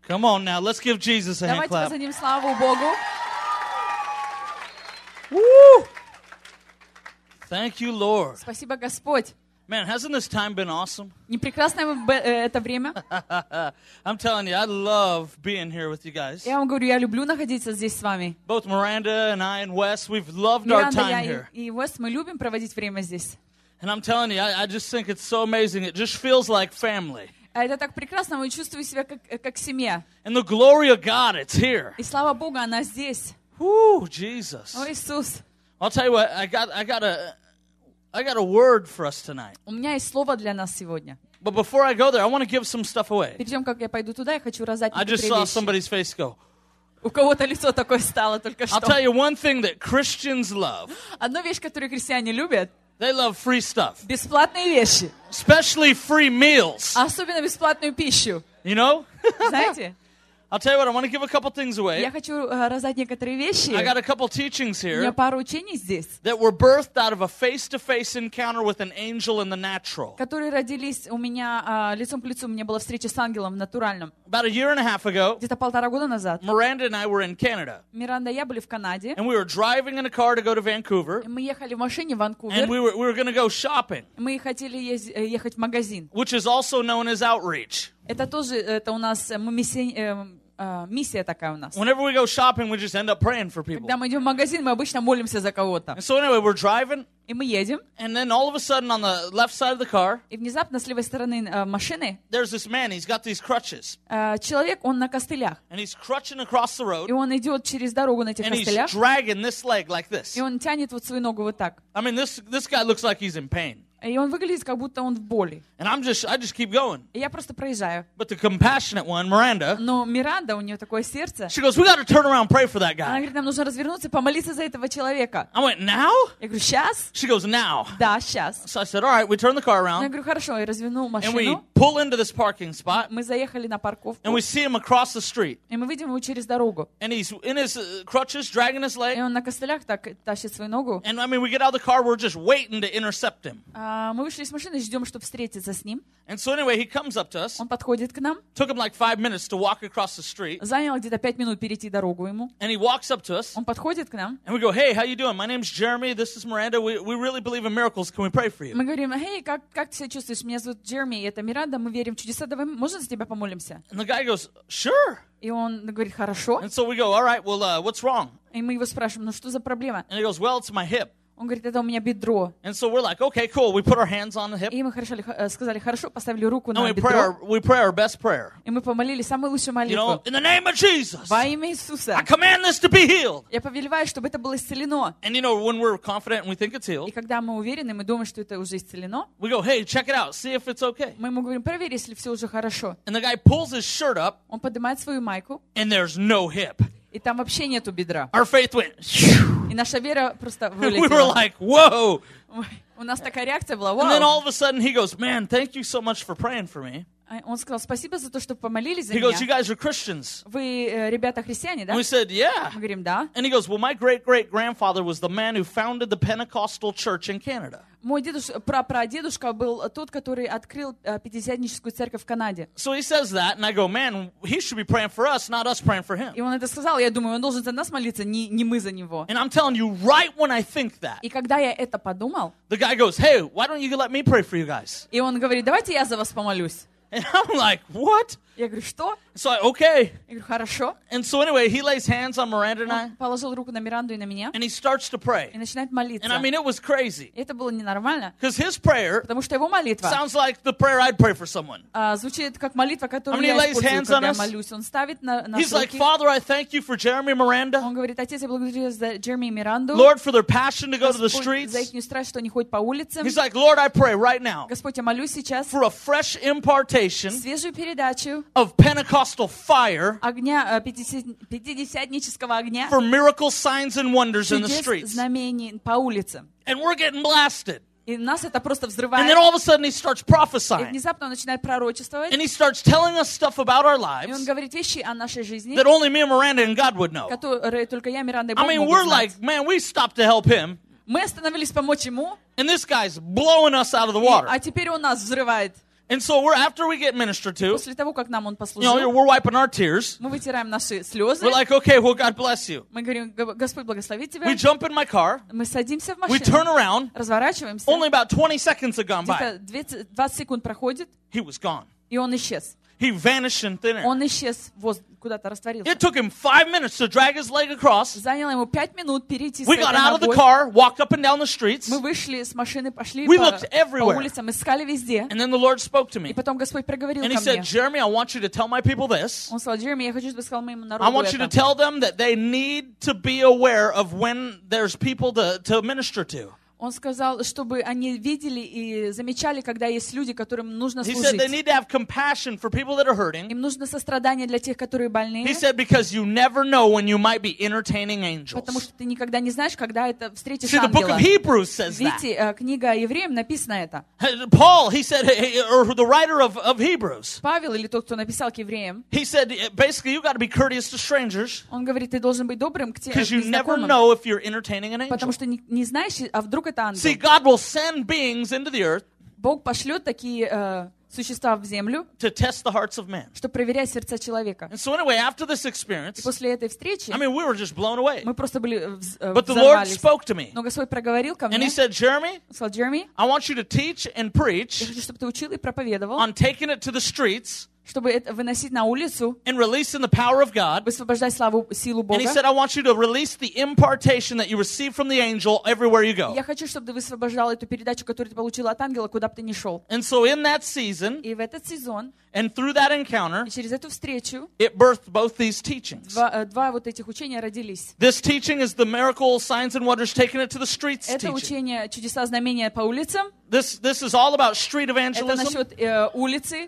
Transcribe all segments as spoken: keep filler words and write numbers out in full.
Come on now, let's give Jesus a hand Давайте clap. воздадим славу Богу. Woo! Thank you, Lord. Спасибо, Господь. Man, hasn't this time been awesome? Не прекрасное это время? I'm telling you, I love being here with you guys. Я вам говорю, я люблю находиться здесь с вами. Both Miranda and I and Wes, we've loved our Миранда, time я here. и Уэс, мы любим проводить время здесь. And I'm telling you, I, I just think it's so amazing. It just feels like family. А это так прекрасно, мы чувствуем себя как, как семья. And the glory of God, it's here. И слава Богу, она здесь. Woo, Jesus. О, Иисус. I'll tell you what, I got, I got a, I got a word for us tonight. У меня есть слово для нас сегодня. But before I go there, I want to give some stuff away. Перед тем, как я пойду туда, я хочу раздать I just некоторые saw вещи. somebody's face go. У кого-то лицо такое стало только I'll что. tell you one thing that Christians love. Одна вещь, которую христиане любят, They love free stuff. бесплатные вещи. Especially free meals. Особенно бесплатную пищу. You know? Знаете? I'll tell you what, I want to give a couple things away. Я хочу uh, раздать некоторые вещи. I got a couple teachings У меня here пару учений здесь, that were birthed out of a face-to-face encounter with an angel in the natural. которые родились у меня uh, лицом к лицу. У меня была встреча с ангелом в натуральном. About a year and a half ago, Где-то полтора года назад. Miranda and I were in Canada. Миранда и я были в Канаде. And we were driving in a car to go to Vancouver. Мы ехали в машине в And Ванкувер. we were, we were going to go shopping, Мы хотели ез- э, ехать в магазин. which is also known as outreach. Это тоже, это у нас э, мы миссия, э, э, миссия такая у нас. Whenever we go shopping, we just end up praying for people. Когда мы идем в магазин, мы обычно молимся за кого-то. And so anyway, we're driving, И мы едем, and then all of a sudden on the left side of the car, и внезапно с левой стороны э, машины there's this man. He's got these crutches, э, человек, он на костылях. and he's crutching across the И road, он идет через дорогу на этих and he's костылях, dragging this leg like this. и он тянет вот свою ногу вот так. I mean, this this guy looks like he's in pain. И он выглядит, как будто он в боли. And I'm just, I just keep going. И я просто проезжаю. But the compassionate one, Miranda, Но Миранда, у нее такое сердце. she goes, we got to turn around and pray for that Она guy. говорит, нам нужно развернуться, помолиться за этого человека. I went, now? Я говорю, сейчас? She goes, now. Да, сейчас. So I said, all right, we turn the car Я around, говорю, хорошо, я развернул and we машину. pull into this parking spot, Мы заехали на парковку, and we see him across the street. и мы видим его через дорогу. And he's in his uh, crutches, dragging his И leg. он на костылях так тащит свою ногу. And I mean, we get out of the car, we're just waiting to intercept him. А, мы вышли из машины, ждем, чтобы встретиться с ним. And so anyway, he comes up to us. Он подходит к нам. Took him like five minutes to walk across the street. Заняло где-то пять минут перейти дорогу ему. And he walks up to us. Он подходит к нам. And we go, hey, how you doing? My name's Jeremy. This is Miranda. We, we really believe in miracles. Can we pray for you? Мы говорим, эй, как, как ты себя чувствуешь? Меня зовут Джереми, и это Миранда, мы верим в чудеса. Давай, можно за тебя помолимся? And the guy goes, sure. И он говорит, хорошо. And so we go, all right, well, uh, what's wrong? И мы его спрашиваем, ну что за проблема? And he goes, well, it's my hip. Он говорит, это у меня бедро. And so we're like, okay, cool. We put our hands on the hip. И мы хорошо, э, сказали, хорошо, поставили руку And на we pray бедро. our, we pray our best prayer. И мы помолились самую лучшую You know, молитву. in the name of Jesus, Во имя Иисуса. I command this to be healed. Я повелеваю, чтобы это было исцелено. And you know, when we're confident and we think it's И healed, когда мы уверены, мы думаем, что это уже исцелено, we go, hey, check it out. See if it's okay. мы ему говорим, проверь, если все уже хорошо. And the guy pulls his shirt up, Он поднимает свою майку, and there's no hip. и там вообще нету бедра. Our faith went, shoo. И наша вера просто We were вылетела. like, whoa. Ой, у нас такая реакция была. And then Вау. all of a sudden he goes, man, thank you so much for praying for me. А Он сказал, спасибо за то, что помолились за He goes, you меня. guys are Christians. Вы, э, ребята, христиане, да? And we said, yeah. Мы говорим, да. And he goes, well, my great-great-grandfather was the man who founded the Pentecostal church in Canada. Мой дедушка, прапрадедушка был тот, который открыл э, пятидесятническую церковь в Канаде. So he says that, and I go, man, he should be praying for us, not us praying for him. И он это сказал, я думаю, он должен за нас молиться, не, не мы за него. And I'm telling you, right when I think that, И когда я это подумал, the guy goes, hey, why don't you let me pray for you guys? и он говорит, давайте я за вас помолюсь. And I'm like, what? Я говорю, что? So I, okay. Я говорю, хорошо. And so anyway, he lays hands on Miranda and I, Он положил руку на Миранду и на меня and he starts to и pray. начинает молиться. And I mean, it was crazy. И это было ненормально, Because his prayer потому что его молитва sounds like the prayer I'd pray for someone. а, звучит как молитва, которую I mean, he я lays использую, hands когда on я us. молюсь. Он ставит на, на He's like, руки. Father, I thank you for Jeremy Miranda. Он говорит, отец, я благодарю за Джереми и Миранду. Lord, for their passion to go to the Господь, streets. за их страсть, что они ходят по улицам. He's like, Lord, I pray right now Господь, я молюсь сейчас for a fresh impartation свежую передачу of Pentecostal fire огня, э, пятидесят- пятидесятнического огня, for miracle signs and wonders in the чудес, streets. знамений по улицам. And we're getting blasted. И нас это просто And взрывает. then all of a sudden he starts И prophesying. внезапно он начинает пророчествовать. And he starts telling us stuff about our И он lives говорит вещи о нашей жизни, that only me and Miranda and God would know. которые только я, Миранда и I Бог mean, могут we're знать. like, man, we stopped to help him. Мы остановились помочь ему, And this guy's blowing us out of the и- water. а теперь он нас взрывает. And so we're after we get ministered to, После того, как нам он you know, послужил, we're wiping our tears. мы вытираем наши слезы. We're like, okay, well, God bless you. Мы говорим, «Г- Господь благослови тебя. We jump in my car. Мы садимся в We turn машину, around. разворачиваемся. Only about twenty seconds had gone by. Где-то двадцать двадцать секунд проходит, He was gone. и он исчез. He vanished in thin air. Он исчез, воз- куда-то растворился. It took him five minutes to drag his leg across. Заняло ему пять минут перейти с We этой got out of the ногой. car, walked up and down the streets, Мы вышли с машины, пошли We по, looked по everywhere. улицам, искали везде. and then the Lord spoke to И me. потом Господь проговорил And He ко said, мне. Jeremy, I want you to tell my people this. Он сказал: Джереми, я хочу, чтобы ты сказал моему I народу want you to это. tell them that they need to be aware of when there's people to, to minister to. Он сказал, чтобы они видели и замечали, когда есть люди, которым нужно He said they служить. need to have compassion for people that are hurting. Им нужно сострадание для тех, которые больные. He said because you never know when you might be entertaining Потому angels. что ты никогда не знаешь, когда это встретишь See, the book of ангела. Hebrews says that. Видите, э, книга Евреям написано это. Paul, he said, or the writer of, of Hebrews, Павел, или тот, кто написал к Евреям, he said, basically, you got to be courteous to strangers он говорит, ты должен быть добрым к тем because you never незнакомым, know if you're entertaining an angel. потому что не, не знаешь, а вдруг это ангел. See, God will send beings into the earth Бог пошлет такие э, существа в землю, to test the hearts of men. чтобы проверять сердца человека. And so anyway, after this И experience, после этой встречи I mean, we were just blown away. мы просто были вз- э, But the Lord взорвались. spoke to me. Но Господь проговорил ко And мне, He said, Jeremy, он сказал: Джереми, I want you to teach and я preach хочу, чтобы ты учил и проповедовал, on taking it to the streets чтобы это выносить на улицу, and releasing the power of God. высвобождать славу, силу And He Бога. said, I want you to release the impartation that you receive from the angel everywhere you go. Я хочу, чтобы ты высвобождал эту передачу, которую ты получил от ангела, куда бы ты ни шел. And so in that season, И в этот сезон, and through that encounter, и через эту встречу, it birthed both these teachings. два, э, два вот этих учения родились. This teaching is the miracle, signs, and wonders taking it to the streets Это teaching. учение чудеса, знамения по улицам. This, this is all about street Это evangelism. насчет э, улицы,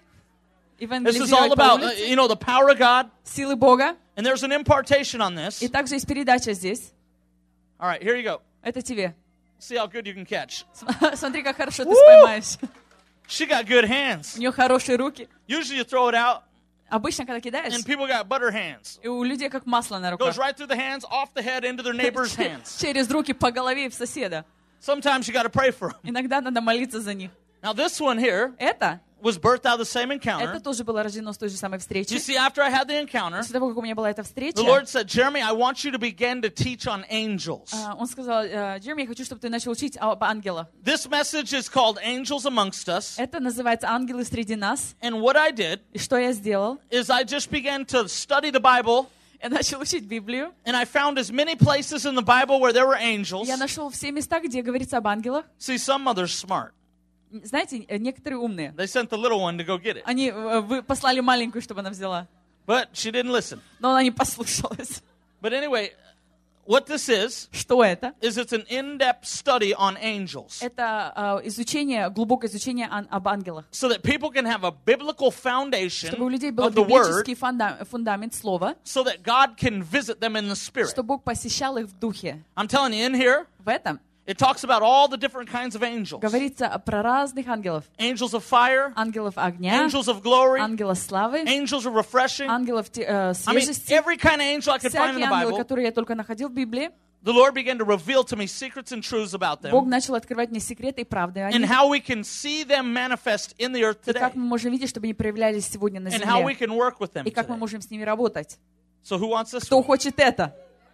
This is all евангелизировать по about, uh, улице, you know, the power of God. силы Бога. And there's an impartation on this. И также есть передача здесь. All right, here you go. Это тебе. See how good you can catch. Смотри, как хорошо ты Woo! споймаешь. She got good hands. У нее хорошие руки. Usually you throw it out, Обычно, когда кидаешь, and people got butter hands. и у людей как масло на руках. Goes right through the hands, off the head, into their neighbor's hands. Через руки по голове в соседа. Sometimes you got to pray for them. Иногда надо молиться за них. Now this one here Это, was birthed out of the same это encounter. тоже было рождено с той же самой встречи. You see, after I had the encounter, После того, как у меня была эта встреча, the Lord said, Jeremy, I want you to begin to teach on angels. а, он сказал: «Э, Джереми, я хочу, чтобы ты начал учить об ангелах. This message is called Angels Amongst Us. Это называется «Ангелы среди нас». And what I did И что я сделал? is I just began to study the Bible, Я начал учить Библию. and I found as many places in the Bible where there were angels. Я нашел все места, где говорится об ангелах. See, some mothers smart. Знаете, э, некоторые умные. They sent the little one to go get it. Они э, вы послали маленькую, чтобы она взяла. But she didn't listen. Но она не послушалась. But anyway, what this is, Что это? is it's an in-depth study on angels. Это э, изучение, глубокое изучение ан- об ангелах. So that people can have a biblical foundation Чтобы у людей был of the Word, библейский фунда- фундамент слова, so that God can visit them in the Spirit. что Бог посещал их в духе. I'm telling you, in here, В этом it talks about all the different kinds of angels. говорится про разных ангелов. Angels of fire, Ангелов огня, angels of glory, ангелов славы, angels of refreshing. ангелов те- э, I mean, свежести. every kind of angel I could find in Всякие the ангелы, Bible, которые я только находил в Библии, the Lord began to reveal to me secrets and truths about Бог them начал открывать мне секреты и правды о and них. how we can see them manifest in the earth И today как мы можем видеть, чтобы они проявлялись сегодня на and how we земле. can work with them И как мы today. можем с ними работать. So who wants this Кто one? хочет это?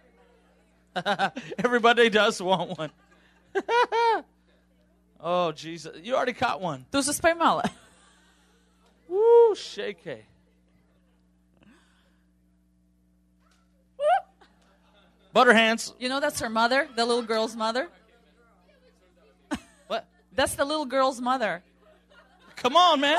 Everybody does want one. Oh, Jesus. You already caught one. Ты уже споймала. Woo, shake. Butter hands. You know that's her mother, the little girl's mother? What? That's the little girl's mother. Come on, man.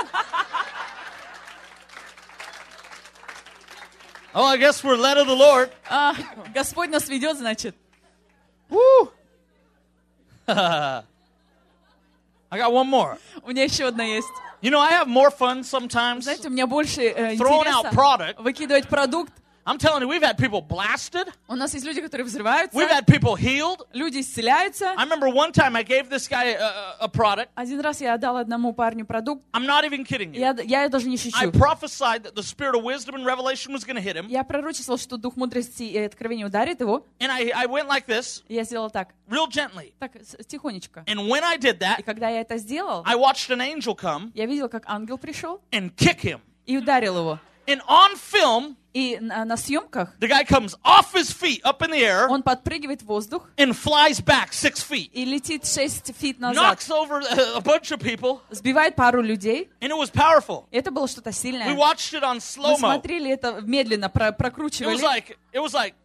Oh, I guess we're led of the Lord. А, Господь нас ведет, значит. Woo. I got one more. У меня еще одна есть. You know, I have more fun sometimes Знаете, у меня больше э, throwing out интереса product выкидывать продукт, I'm telling you, we've had people blasted. У нас есть люди, которые взрываются. We've had people healed. Люди исцеляются. I remember one time I gave this guy a, a product. Один раз я отдал одному парню продукт. I'm not even kidding you. Я, я даже не шучу. I prophesied that the spirit of wisdom and revelation was going to hit him. Я пророчествовал, что дух мудрости и откровения ударит его. And I, I went like this. И я сделал так. Real gently. Так, тихонечко. And when I did that, И когда я это сделал, I watched an angel come я видел, как ангел пришел and kick him. и ударил его. And on film, И на, на съемках the guy comes off his feet up in the air он подпрыгивает в воздух and flies back six feet. и летит шесть фит назад. Knocks over a bunch of people. Сбивает пару людей. And it was powerful. Это было что-то We сильное. watched it on Мы slow-mo. смотрели это медленно, про- It was прокручивали. like, it was like,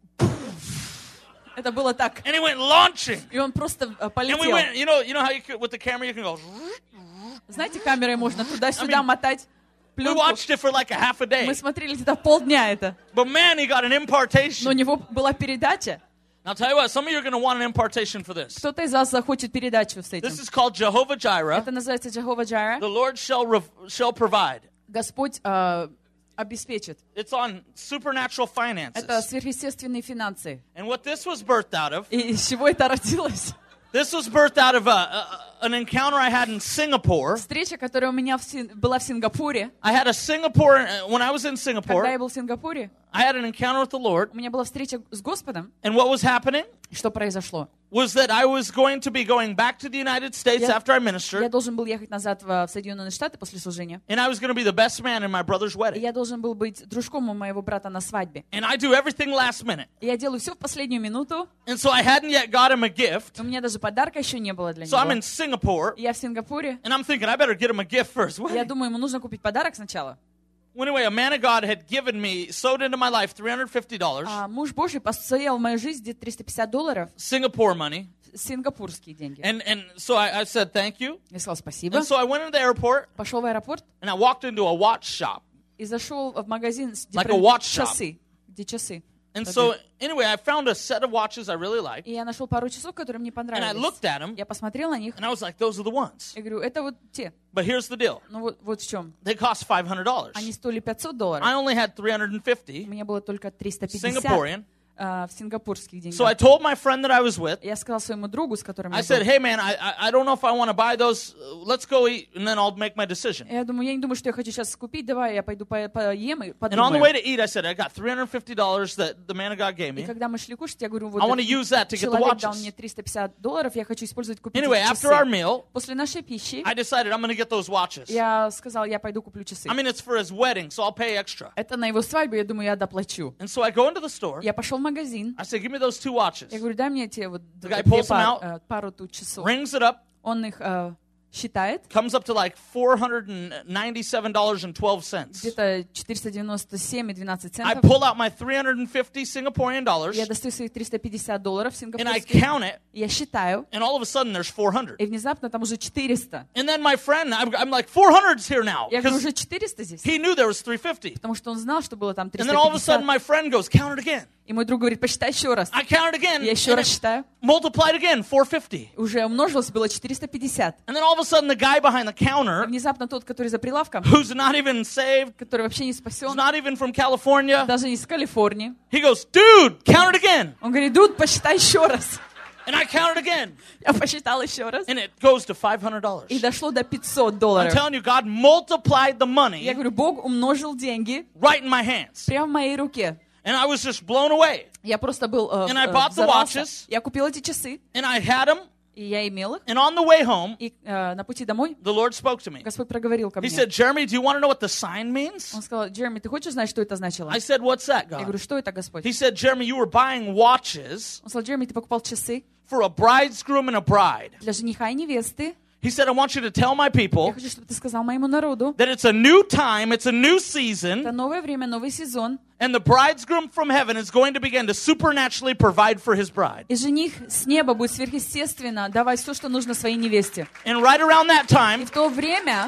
Это было так. and he went launching. И он просто э, And we полетел. went, you know, you know how you could, with the camera you can go. Знаете, камерой можно туда-сюда I mean, мотать We пленку. watched it for like a half a day. Мы смотрели где-то полдня это. But man, he got an Но у impartation. него была передача. I'll tell you what, some of you are going to want an impartation for this. Кто-то из вас захочет передачу с этим. This is called Jehovah Jireh. Это называется Jehovah Jireh. The Lord shall rev- shall provide. Господь э, обеспечит. It's on supernatural Это finances. сверхъестественные финансы. And what this was birthed out of, И из чего это родилось? this was birthed out of a, a, an encounter I had in Singapore. Встреча, которая у меня в Син- была в Сингапуре. I had a Singapore, uh, when I was in Когда Singapore, я был в Сингапуре, I had an encounter with the Lord. у меня была встреча с Господом. And what was happening И что произошло? was that I was going to be going back to the United States Я- after I Я ministered. должен был ехать назад в, в Соединенные Штаты после служения. And I was going to be the best man in my brother's И wedding. я должен был быть дружком у моего брата на свадьбе. And I do everything last minute. И я делаю все в последнюю минуту. And so I hadn't yet got him a gift. У меня даже подарка еще не было для So I'm in него. Singapore. И я в Сингапуре. And I'm thinking, I better get him a gift for his Я wedding. думаю, ему нужно купить подарок сначала. Well, anyway, a man of God had given me, sowed into my life three hundred fifty dollars, А муж Божий посеял в мою жизнь где-то триста пятьдесят долларов, Singapore money. сингапурские деньги. And and so I, I said, thank you. Я сказал спасибо. And so I went into the airport Пошел в аэропорт and I walked into a watch shop. и зашел в магазин, где Like a продают watch shop. часы. Где часы. And so anyway, I found a set of watches I really liked. И я нашел пару часов, которые мне And I понравились. looked at them Я посмотрел на них. and I was like, those are the ones. Я говорю, это вот те. But here's the deal. Ну вот, вот в чем. They cost five hundred dollars. Они стоили пятьсот долларов. I only had three hundred У fifty меня было только триста пятьдесят Singaporean. а, в сингапурских So I деньгах. told my friend that I was with, Я сказал своему другу, с которым I я said, был. hey man, I, I I don't know if I want to buy those. Uh, Let's go eat and then I'll make my decision. Я думаю, я не думаю, что я хочу сейчас купить. Давай я пойду по- поем и And on the подумаю. way to eat, I said, I got three hundred fifty dollars that the man of God gave И me. когда мы шли кушать, я говорю, вот I want to этот use that to get the человек дал watches. мне триста пятьдесят долларов, я хочу использовать, купить Anyway, эти after our часы. meal, После нашей пищи I decided I'm going to get those watches. я сказал, я пойду куплю часы. I mean, it's for his wedding, so I'll pay extra. Это на его свадьбу, я думаю, я доплачу. And so I go into the store. Я пошел в магазин. I said, give me those two watches. Я говорю, дай мне те вот The guy две pulls them пар- out, э, пару тут часов. Rings it up, Он их э, считает. comes up to like four hundred ninety-seven dollars and twelve cents. Где-то четыреста девяносто семь и двенадцать I центов. pull out my three hundred fifty Singaporean dollars Я достаю своих триста пятьдесят долларов and I сингапурских. count it, Я считаю. and all of a sudden there's four hundred. И внезапно там уже четыреста. And then my friend, I'm, I'm like, four hundred's here now. Я говорю, Because уже четыреста здесь. he knew there was three fifty. Потому что он знал, что было там And триста then all of a пятьдесят. sudden my friend goes, count it again. И мой друг говорит, посчитай еще раз. I count it again. Я еще and раз it считаю. multiplied again, four fifty. Уже умножилось, было четыреста пятьдесят. And then all of a sudden the guy behind the И counter, внезапно тот, который за прилавком, who's not even saved, который вообще не who's спасен, not even from California, даже не из Калифорнии, he goes, dude, count it again. он говорит, Дуд, посчитай еще раз. And I count it again. Я посчитал еще раз. And it goes to five hundred dollars. И дошло до пятьсот I'm долларов. telling you, God multiplied the Я money говорю, Бог умножил деньги right in my hands. прямо в моей руке. And I was just blown away. Я просто был э, And I э, bought the взорвался. watches. Я купил эти часы, And I had them. и я имел их. And on the way home, И э, на пути домой the Lord spoke to me. Господь проговорил ко He мне. said, Jeremy, do you want to know what the sign means? Он сказал, Джереми, ты хочешь знать, что это значило? I said, what's that, Я God? говорю, что это, Господь? He said, Jeremy, you were buying watches Он сказал, Джереми, ты покупал часы for a bridegroom and a bride. для жениха и невесты. He said, I want you to tell my Я people хочу, чтобы ты сказал моему народу, that it's a new time, it's a new это season, новое время, новый сезон, and the bridegroom from heaven is going to begin to supernaturally provide for his bride. и жених с неба будет сверхъестественно давать все, что нужно своей невесте. And right around that И time, в то время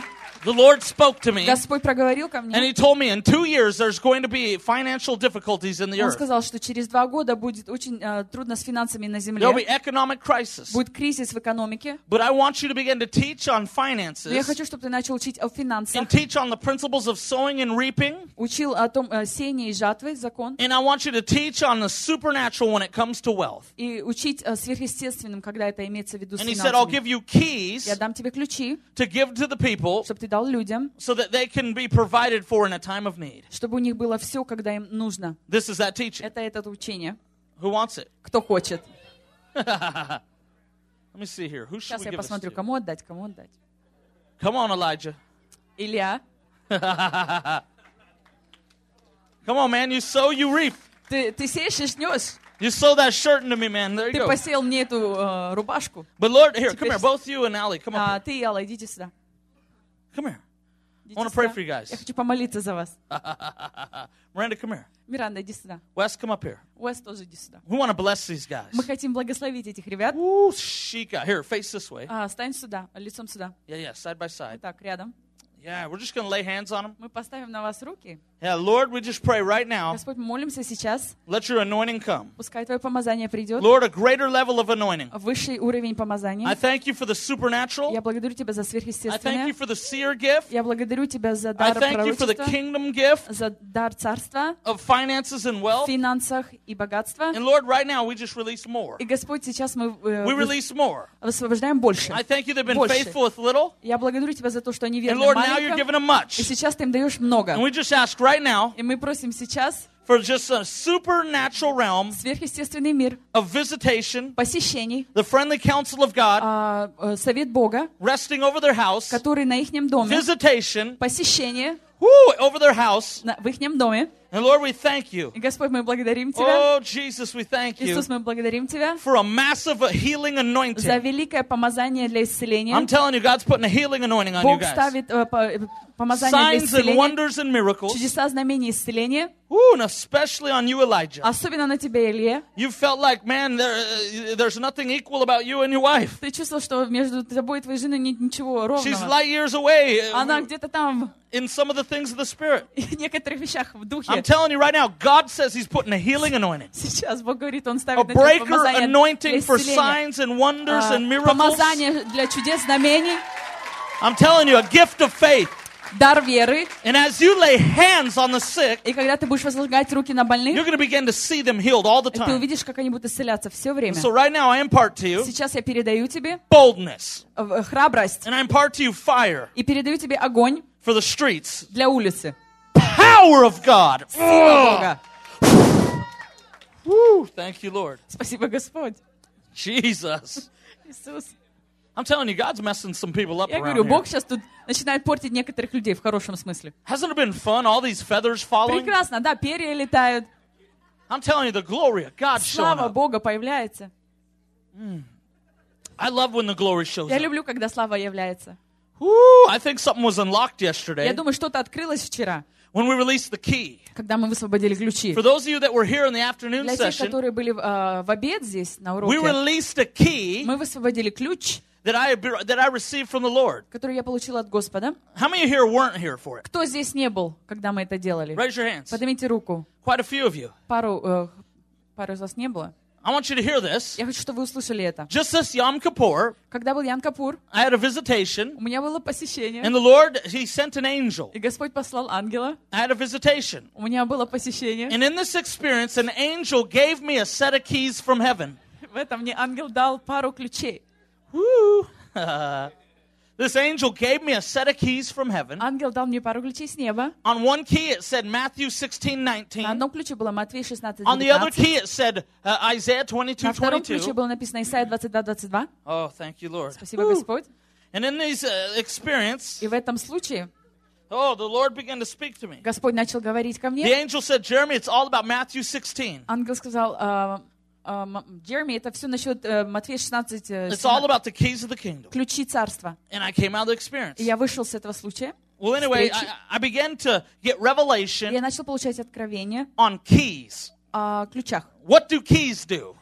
The Lord spoke to me, Господь проговорил ко and мне. He told me in two years there's going to be financial difficulties in the Он earth. сказал, что через два года будет очень э, трудно с финансами на земле. There'll be economic crisis. Будет кризис в экономике. But I want you to begin to teach on Но я finances хочу, чтобы ты начал учить о финансах. and teach on the principles of sowing and reaping. Учил о том э, сеянии и жатвы, закон. And I want you to teach on the supernatural when it comes to wealth. И учить э, сверхъестественным, когда это имеется в виду с And He said, I'll финансами. give you keys Я дам тебе ключи, to give to the people чтобы ты дал людям, so that they can be provided for in a time of need. чтобы у них было все, когда им нужно. This is that teaching. Это это учение. Who wants it? Кто хочет. Let me see here. Who should Сейчас we я give this посмотрю, to? кому отдать, кому отдать. Come on, Elijah. Илья, Come on, man. You sow, you reap. ты, ты сеешь и жнешь. You sow that shirt into me, man. There you Ты go. посеял мне эту э, рубашку. But Lord, here, come Теперь- here. Both you and Allie, come А up ты, Алла, идите сюда. here. Come here. Идите I wanna pray сюда. for you guys. Я хочу помолиться за вас. Miranda, come here. Миранда, иди сюда. Wes, come up here. Уэс, тоже иди сюда. We want to bless these guys. Мы хотим благословить этих ребят. Ooh, Shika. Here, face this way. А, стань сюда, лицом сюда. Yeah, yeah, side by side. Вот так, рядом. Yeah, we're just going to lay hands on them. Мы поставим на вас руки. Yeah, Lord, we just pray right now. Господь, мы молимся сейчас. Let your anointing come. Пускай Твое помазание придет. Lord, a greater level of anointing. Высший уровень I помазания. thank you for the supernatural. Я благодарю Тебя за I thank сверхъестественное. you for the seer gift. Я благодарю Тебя за I дар thank you for the пророчества, kingdom gift за дар царства, of finances and в wealth. финансах и богатства. And Lord, right now we just release more. И, Господь, сейчас мы э, We выс- release more. высвобождаем больше. I thank you they've been Больше. faithful with little. Я благодарю Тебя за то, что они And верны Lord, now you're giving маленьким. them much. И сейчас Ты им даешь много. And we just ask right now И мы просим сейчас for just a supernatural realm сверхъестественный мир, of visitation, посещений, the friendly counsel of God а, э, совет Бога, resting over their house, который на ихнем доме, visitation, посещение woo, over their house. на- в ихнем доме. And Lord, we thank you. И, Господь, мы благодарим Тебя. Oh, Jesus, we thank you Иисус, мы благодарим Тебя for a massive uh, healing за anointing. великое помазание для исцеления. I'm telling you, God's putting a healing anointing on you Бог guys. ставит э, по- э, помазание для Signs and исцеления, wonders and miracles. чудеса, знамения, исцеления. Ooh, and especially on you, Elijah. Особенно на тебе, Илья. You felt like, man, there, uh, there's nothing equal about you and your wife. Ты чувствовал, что между тобой и твоей женой нет ничего She's ровного. light years away uh, Она где-то там, in some of the things of the Spirit. в некоторых вещах в I'm духе. telling you right now, God says He's putting a healing anointing. Сейчас Бог говорит, Он A ставит на тебя breaker помазание anointing для for исцеления. signs and wonders А, and miracles. Помазание для чудес, знамений, I'm telling you, a gift of faith. дар веры. And as you lay hands on the sick, И когда ты будешь возлагать руки на больных, you're going to begin to see them healed all the ты time. увидишь, как они будут исцеляться все время. So right now I impart to you Сейчас я передаю тебе boldness. э, храбрость And I impart to you fire и передаю тебе огонь for the streets. для улицы. Power of God. Сила Бога. Woo, thank you, Lord. Спасибо, Господь. Jesus. Иисус. I'm telling you, God's messing some people up Я around говорю, here. Бог сейчас тут начинает портить некоторых людей в хорошем смысле. Hasn't it been fun, all these feathers following? Прекрасно, да, перья летают, I'm telling you, the glory of God showing слава up. Бога появляется. I love when the glory shows Я up. люблю, когда слава является. Woo, I think something was unlocked yesterday Я думаю, что-то открылось вчера, when we released the key. когда мы высвободили ключи. For those of you that were here in the afternoon Для тех, session, которые были э, в обед здесь, на we уроке, released a key мы высвободили ключ, that I that I received from the Lord. который я получила от Господа. How many of you here weren't here for it? Кто здесь не был, когда мы это делали? Raise your hands. Поднимите руку. Quite a few of you. Пару, э, пару из вас не было. I want you to hear this. Я хочу, чтобы вы услышали это. Just this Yom Kippur, Когда был Ян Капур, I had a visitation, у меня было посещение, and the Lord, He sent an angel. и Господь послал ангела. I had a visitation. У меня было посещение. And in this experience, an angel gave me a set of keys from heaven. В этом мне ангел дал пару ключей. Woo! This angel gave me a set of keys from heaven. Ангел дал мне пару ключей с неба. On one key, it said Matthew sixteen На nineteen. одном ключе было Матвей шестнадцать On the other девятнадцать. key, it said uh, Isaiah twenty-two На втором ключе twenty-two. было написано Исайя двадцать два двадцать два. Oh, thank you, Lord. Спасибо, Woo. Господь. And in these uh, experience, И в этом случае oh, the Lord began to speak to me. Господь начал говорить ко The мне. angel said, Jeremy, it's all about Matthew sixteen. Ангел сказал, а, а, М- Джереми, это все насчет э, Матфея шестнадцать, э, It's all семнадцать, about the keys of the kingdom. ключи царства. And I came out of the experience. И я вышел с этого случая. Well, anyway, встречи. I, I began to get И revelation я начал получать откровение on keys. о ключах. What do keys do?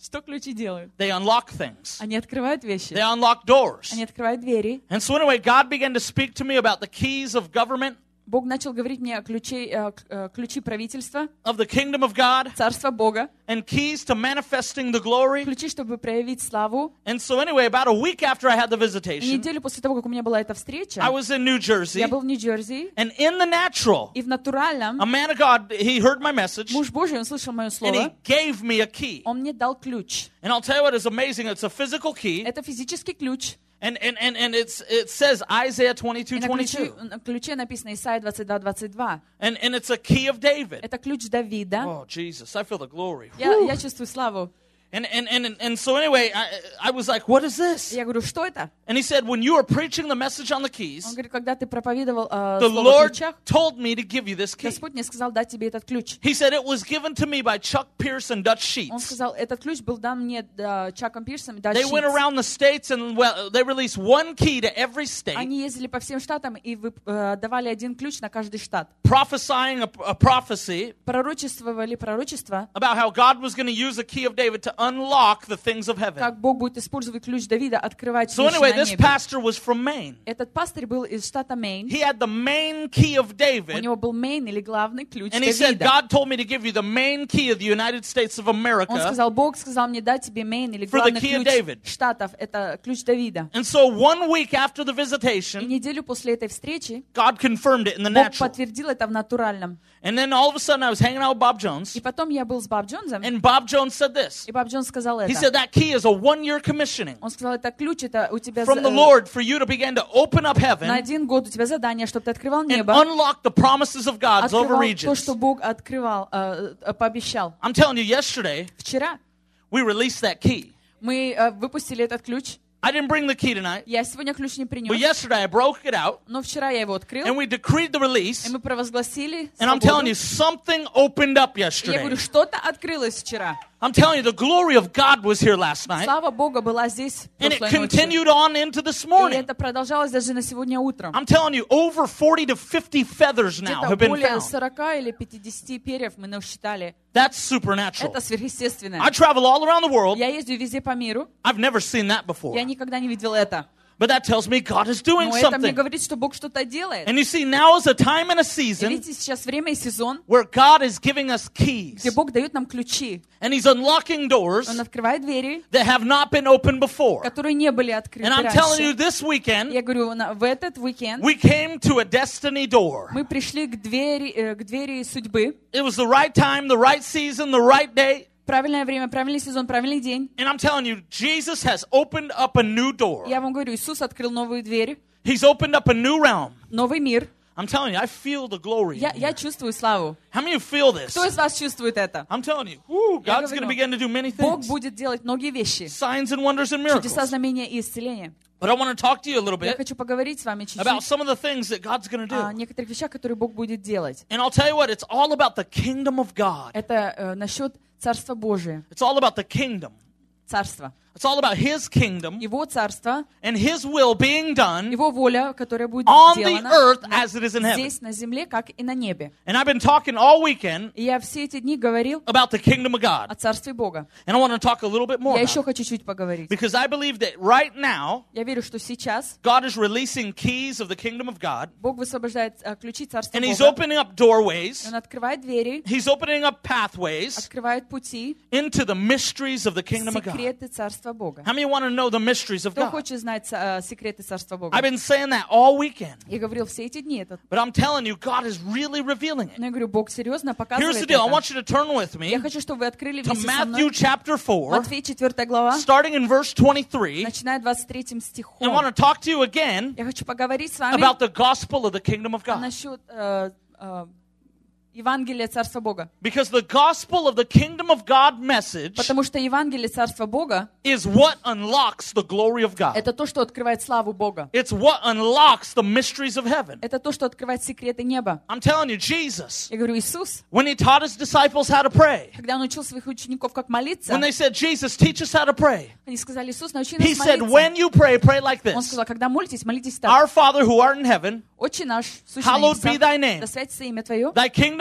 Что ключи делают? They unlock things. Они открывают вещи. They unlock doors. Они открывают двери. And so anyway, God began to speak to me about the keys of government, Бог начал говорить мне о ключе, э, э, ключи правительства, of the kingdom of God, царства Бога, and keys to manifesting the glory. ключи, чтобы проявить славу. And so anyway, about a week after I had the И visitation, неделю после того, как у меня была эта встреча, I was in New Jersey, я был в Нью-Джерси, and in the natural, и в натуральном a man of God, he heard my message, муж Божий, он слышал мое and he слово, gave me a key. он мне дал ключ. And I'll tell you what is amazing, it's a physical key, Это физический ключ. and and and, and it's it says Isaiah twenty-two И на ключе, twenty-two, на ключе написано Исайя двадцать два двадцать два. and and it's a key of David. Это ключ Давида. Oh Jesus, I feel the glory. Я, я чувствую славу. And and and and so anyway, I I was like, what is this? Я говорю, что это? And he said, when you are preaching the message on the keys, Он говорит, когда ты проповедовал э, the слово о Lord ключах, told me to give you this key. Господь мне сказал дать тебе этот ключ. He said it was given to me by Chuck Pierce and Dutch Он Sheets. сказал, этот ключ был дан мне э, Чаком Пирсом и Датч They went Шитц. around the states and well, they released one key to every state, Они ездили по всем штатам и вы, э, давали один ключ на каждый штат. prophesying a, a prophecy Пророчествовали пророчество, about how God was going to use the key of David to unlock the things of heaven. как Бог будет использовать ключ Давида открывать So вещи anyway, на this небе. pastor was from Maine. Этот пастырь был из штата Мэйн. He had the main key of У David, него был Мэйн или главный ключ and he said, Давида. God told me to give you the main key of the United States of Он America. сказал, Бог сказал мне дать тебе Мэйн или For the главный key of ключ David. штатов. Это ключ Давида. And so one week after the И visitation, неделю после этой встречи God confirmed it in the Бог natural. подтвердил это в натуральном. And then all of a sudden I was hanging out with Bob Jones, И потом я был с Боб Джонсом, and Bob Jones said this. и Боб Джонс сказал He это. said that key is a one-year commissioning Он сказал, это ключ, это у тебя from the за- Lord for you to begin to open up на heaven один год у тебя задание, чтобы ты открывал and небо, unlock the promises of God over открывал то, regions. что Бог открывал, э, э, пообещал. I'm telling you, yesterday Вчера we released that key. мы э, выпустили этот ключ. I didn't bring the key tonight, Я сегодня ключ не but принес, yesterday I broke it out но вчера я его открыл, and we decreed the release. и мы провозгласили And I'm telling свободу. you, something opened up И я yesterday. говорю, что-то открылось вчера. I'm telling you, the glory of God was here last night, Слава Бога была здесь and it прошлой ночью. continued on into this И morning. это продолжалось даже на сегодня утром. I'm telling you, over forty to fifty feathers now Где-то have been более found. сорока или пятидесяти перьев мы насчитали. That's supernatural. Это сверхъестественное. I travel all around the world. Я езжу везде по миру. I've never seen that before. Я никогда не видел это. But that tells me God is doing Но это мне something. говорит, что Бог что-то делает. And you see, now is a time and a И season видите, сейчас время и сезон, where God is giving us keys. где Бог дает нам ключи. And He's unlocking doors Он открывает двери, that have not been opened before. которые не были открыты And I'm telling you, раньше. this weekend, Я говорю, на- в этот уикенд we came to a destiny door. мы пришли к двери, э, к двери судьбы. It was the right time, the right season, the right day. Правильное время, правильный сезон, правильный день. And I'm telling you, Jesus has opened up a new door. Я вам говорю, Иисус открыл новую дверь, He's opened up a new realm. новый мир. I'm telling you, I feel the glory. Я, in я here. чувствую славу. How many of you feel this? Кто из вас чувствует это? I'm telling you, whoo, Я God's going to говорю, begin to do many Бог things. будет делать многие вещи. Signs and wonders and Чудеса, miracles. знамения и исцеления. But I want to talk to you a little Я bit хочу поговорить с вами about чуть-чуть some of the things that God's going to о do. некоторых вещах, которые Бог будет делать. And I'll tell you what, it's all about the kingdom of God. Это э, насчет Царства Божия. It's all about the kingdom. Царство. It's all about His kingdom Его царство, and His will being done Его воля, которая будет on the сделана earth на- as it is in heaven. здесь, на земле, как и на небе. And I've been talking all weekend И я все эти дни говорил about the kingdom of о God. Царстве Бога. And I want to talk a little bit more Я about еще it. хочу чуть поговорить. Because I believe that right now, Я верю, что сейчас God is releasing keys of the kingdom of God. Бог высвобождает э, ключи Царства And He's Бога. opening up doorways. Он открывает двери, He's opening up pathways открывает пути, into the mysteries of the kingdom of God. секреты Царства Бога. How many want to know the mysteries of Кто God? хочет знать э, секреты Царства Бога? I've been saying that all weekend. Я говорил все эти дни это. But I'm telling you, God is really revealing it. Но я говорю, Бог серьезно Here's показывает the deal. I это. want you to turn with me Я хочу, чтобы вы открыли to вместе со Matthew мной chapter four, Матфея четвёртая глава, starting in verse twenty-three. начиная двадцать третьим I стихом. want to talk to you again Я хочу поговорить с вами about the gospel of the kingdom of God. насчет э, э, Евангелия Царства Бога. Because the gospel of the kingdom of God message Потому что Евангелие Царства Бога is what unlocks the glory of God. это то, что открывает славу Бога. It's what unlocks the mysteries of heaven. Это то, что открывает секреты неба. I'm telling you, Jesus, Я говорю, Иисус, when He taught His disciples how to pray, когда Он учил своих учеников, как молиться, when they said, Jesus, teach us how to pray, они сказали, Иисус, научи He нас said, молиться. when you pray, pray like Он this. сказал, когда молитесь, молитесь так. Our Father who art in heaven, Отче наш, сущий на hallowed be thy небесах, name. да святится имя Твое, Thy kingdom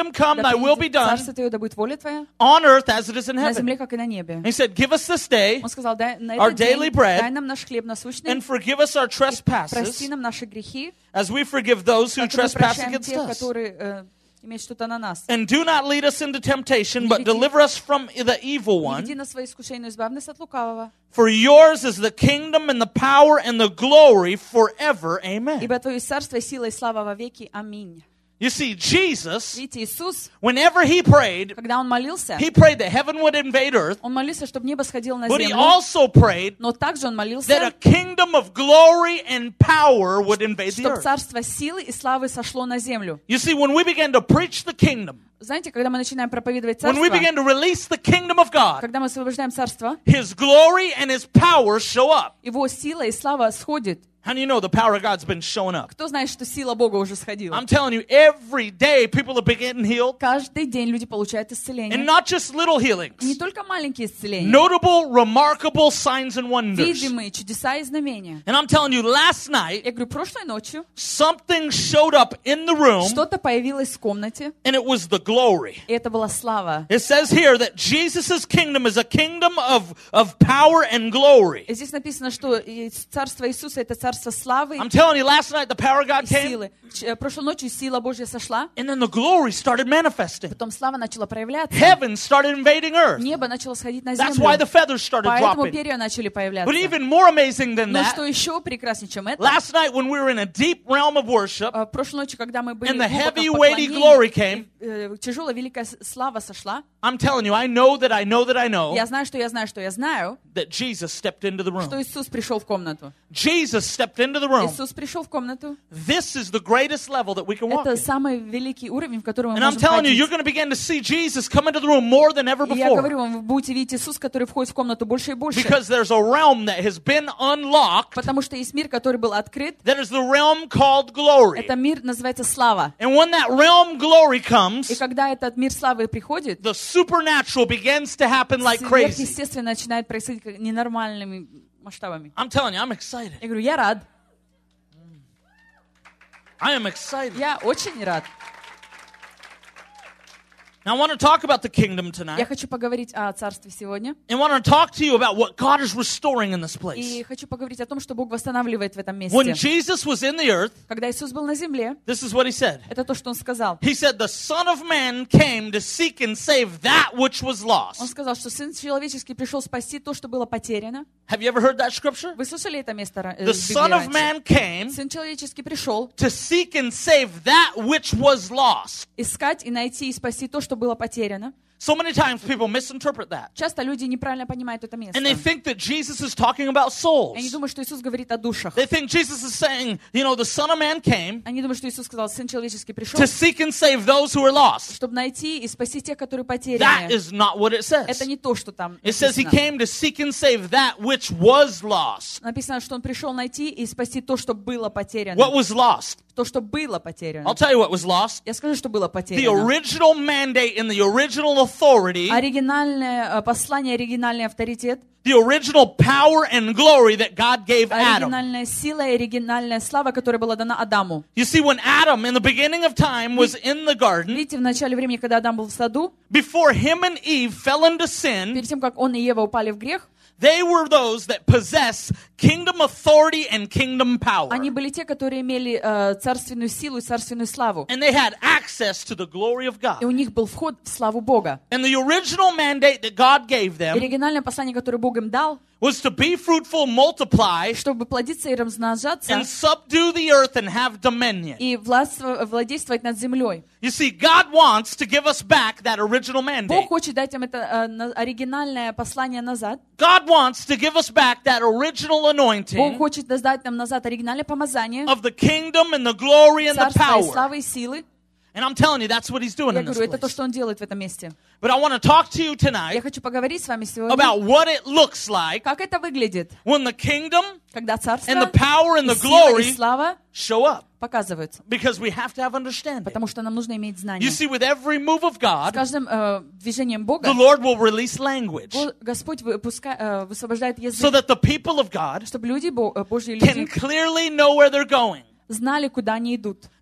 kingdom come, Да thy will be придет done, царство Твое, да будет воля Твоя, on earth as it is in на heaven. земле, как и на небе. And he said, give us this day Он сказал, дай на our этот день, daily bread, дай нам наш хлеб насущный, and forgive us our прости trespasses, нам наши грехи, as we forgive those who как и мы trespass прощаем against тех, us. которые э, имеют что-то на нас. And do not lead us into temptation, Не but веди- deliver us from the evil Не one. веди на свои искушения, но избавь нас от лукавого. For yours is the kingdom and the power and the glory forever. Amen. Ибо Твое царство, сила и слава во веки. Аминь. You see, Jesus, Видите, Иисус, whenever he prayed, когда Он молился, he prayed that heaven would invade earth, Он молился, чтобы небо сходило на but he землю, also prayed но также Он that a молился, kingdom of glory and power would invade the чтобы earth. царство силы и славы сошло на землю. You see, when we began to preach the kingdom, Знаете, когда мы начинаем проповедовать when we царство, began to release the kingdom of God, когда мы освобождаем царство, his glory and his power show up. Его сила и слава сходит. How do you know the power of God's been showing up? Кто знает, что сила Бога уже сходила? I'm telling you, every day people are getting healed. Каждый день люди получают And исцеление. not just little И не healings. только маленькие исцеления. Notable, remarkable signs and wonders. Видимые чудеса и знамения. And I'm telling you, last night, Я говорю, прошлой ночью something showed up in the room, что-то появилось в комнате, and it was the glory. и это была слава. It says here that Jesus' kingdom is a kingdom of, of power and glory. И здесь написано, что и царство Иисуса — это царство славы I'm telling you, last night the power of God и came, силы. Ч- Прошлой ночью сила Божья сошла, and then the glory started manifesting. потом слава начала проявляться. Heaven started invading earth. Небо начало сходить на That's why the землю. feathers started Поэтому dropping. перья начали появляться. But even more amazing than Но что that, еще прекраснее, чем это, last night when we were in a deep realm of worship, а, прошлой ночью, когда мы были and the глубоко heavy, в weighty glory поклонении, came, э, тяжелая великая с- слава сошла, I'm telling you, I know that I know that I know я знаю, что я знаю, что я знаю, that Jesus stepped into the что room. Иисус пришел в комнату. Jesus stepped into the room. Иисус пришел в комнату. This is the greatest level that we can walk Это in. самый великий уровень, в который мы And I'm можем telling you, ходить. you're going to begin to see Jesus come into the room more than ever И я говорю before. вам, вы будете видеть Иисус, который входит в комнату больше и больше. Because there's a realm that has been unlocked. Потому что есть мир, который был открыт. That is the realm called glory. Это мир называется слава. And when that realm glory И comes, когда этот мир славы приходит, the supernatural begins to happen like crazy. сверхъестественно начинает происходить как ненормальными масштабами. I'm telling you, I'm excited. Я говорю, я рад. I am excited. Я очень рад. Now I want to talk about the kingdom Я tonight. хочу поговорить о царстве сегодня. And I want to talk to you about what God is restoring in this place. И хочу поговорить о том, что Бог восстанавливает в этом When месте. Jesus was in the earth, Когда Иисус был на земле, this is what he said. это то, что Он сказал. He said, the Son of Man came to seek and save that which was Он lost. сказал, что Сын Человеческий пришел спасти то, что было потеряно. Have you ever heard that scripture? Вы слышали это место ра- э, The в Библии Son of раньше? Man came Сын Человеческий пришел to seek and save that which was lost. искать и найти и спасти то, что было потеряно. So many times people misinterpret that. Часто люди неправильно понимают это место. And they think that Jesus is talking about Они souls. думают, что Иисус говорит о душах. They think Jesus is saying, you know, the Son of Man came Они думают, что Иисус сказал, Сын Человеческий пришел, to seek and save those who are lost. чтобы найти и спасти тех, которые That потеряны. is not what it says. Это не то, что там It says he написано. came to seek and save that which was lost. Написано, что Он пришел найти и спасти то, что было потеряно. What was lost? То, что было потеряно. I'll tell you what was lost. Я скажу, что было The потеряно. original mandate and the original authority, Оригинальное э, послание, оригинальный авторитет, the original power and glory that God gave Adam. оригинальная сила и оригинальная слава, которая была дана Адаму. You see, when Adam, in the beginning of time, was in the garden, Видите, в начале времени, когда Адам был в саду, before him and Eve fell into sin, перед тем, как он и Ева упали в грех, they were those that possess kingdom authority and kingdom power. они были те, которые имели э, царственную силу и царственную славу. And they had access to the glory of И у God. них был вход в славу Бога. And the original mandate that God gave them Оригинальное послание, которое Бог им дал, was to be fruitful, multiply, чтобы плодиться и размножаться, and subdue the earth and have dominion. и властвовать, владействовать над землей. You see, God wants to give us back that original mandate. Бог хочет дать им это э, на- оригинальное послание назад. God wants to give us back that original Бог anointing хочет дать нам назад оригинальное помазание, of the kingdom and the glory and the царства и power. славы и силы. And I'm telling you, that's what he's doing Я in this говорю, это то, place. что Он делает в этом месте. But I want to talk to you Я tonight хочу поговорить с вами сегодня, about what it looks like как это выглядит, when the kingdom когда царство, and the power and и the сила и glory слава show up. показываются. Because we have to have understanding. Потому что нам нужно иметь знания. You see, with every move of С God, каждым э, движением Бога the Lord will release language Го- Господь выпуска- э, высвобождает so язык, that the people of God чтобы люди, Бо- э, Божьи can люди, clearly know where they're going. знали, куда они идут.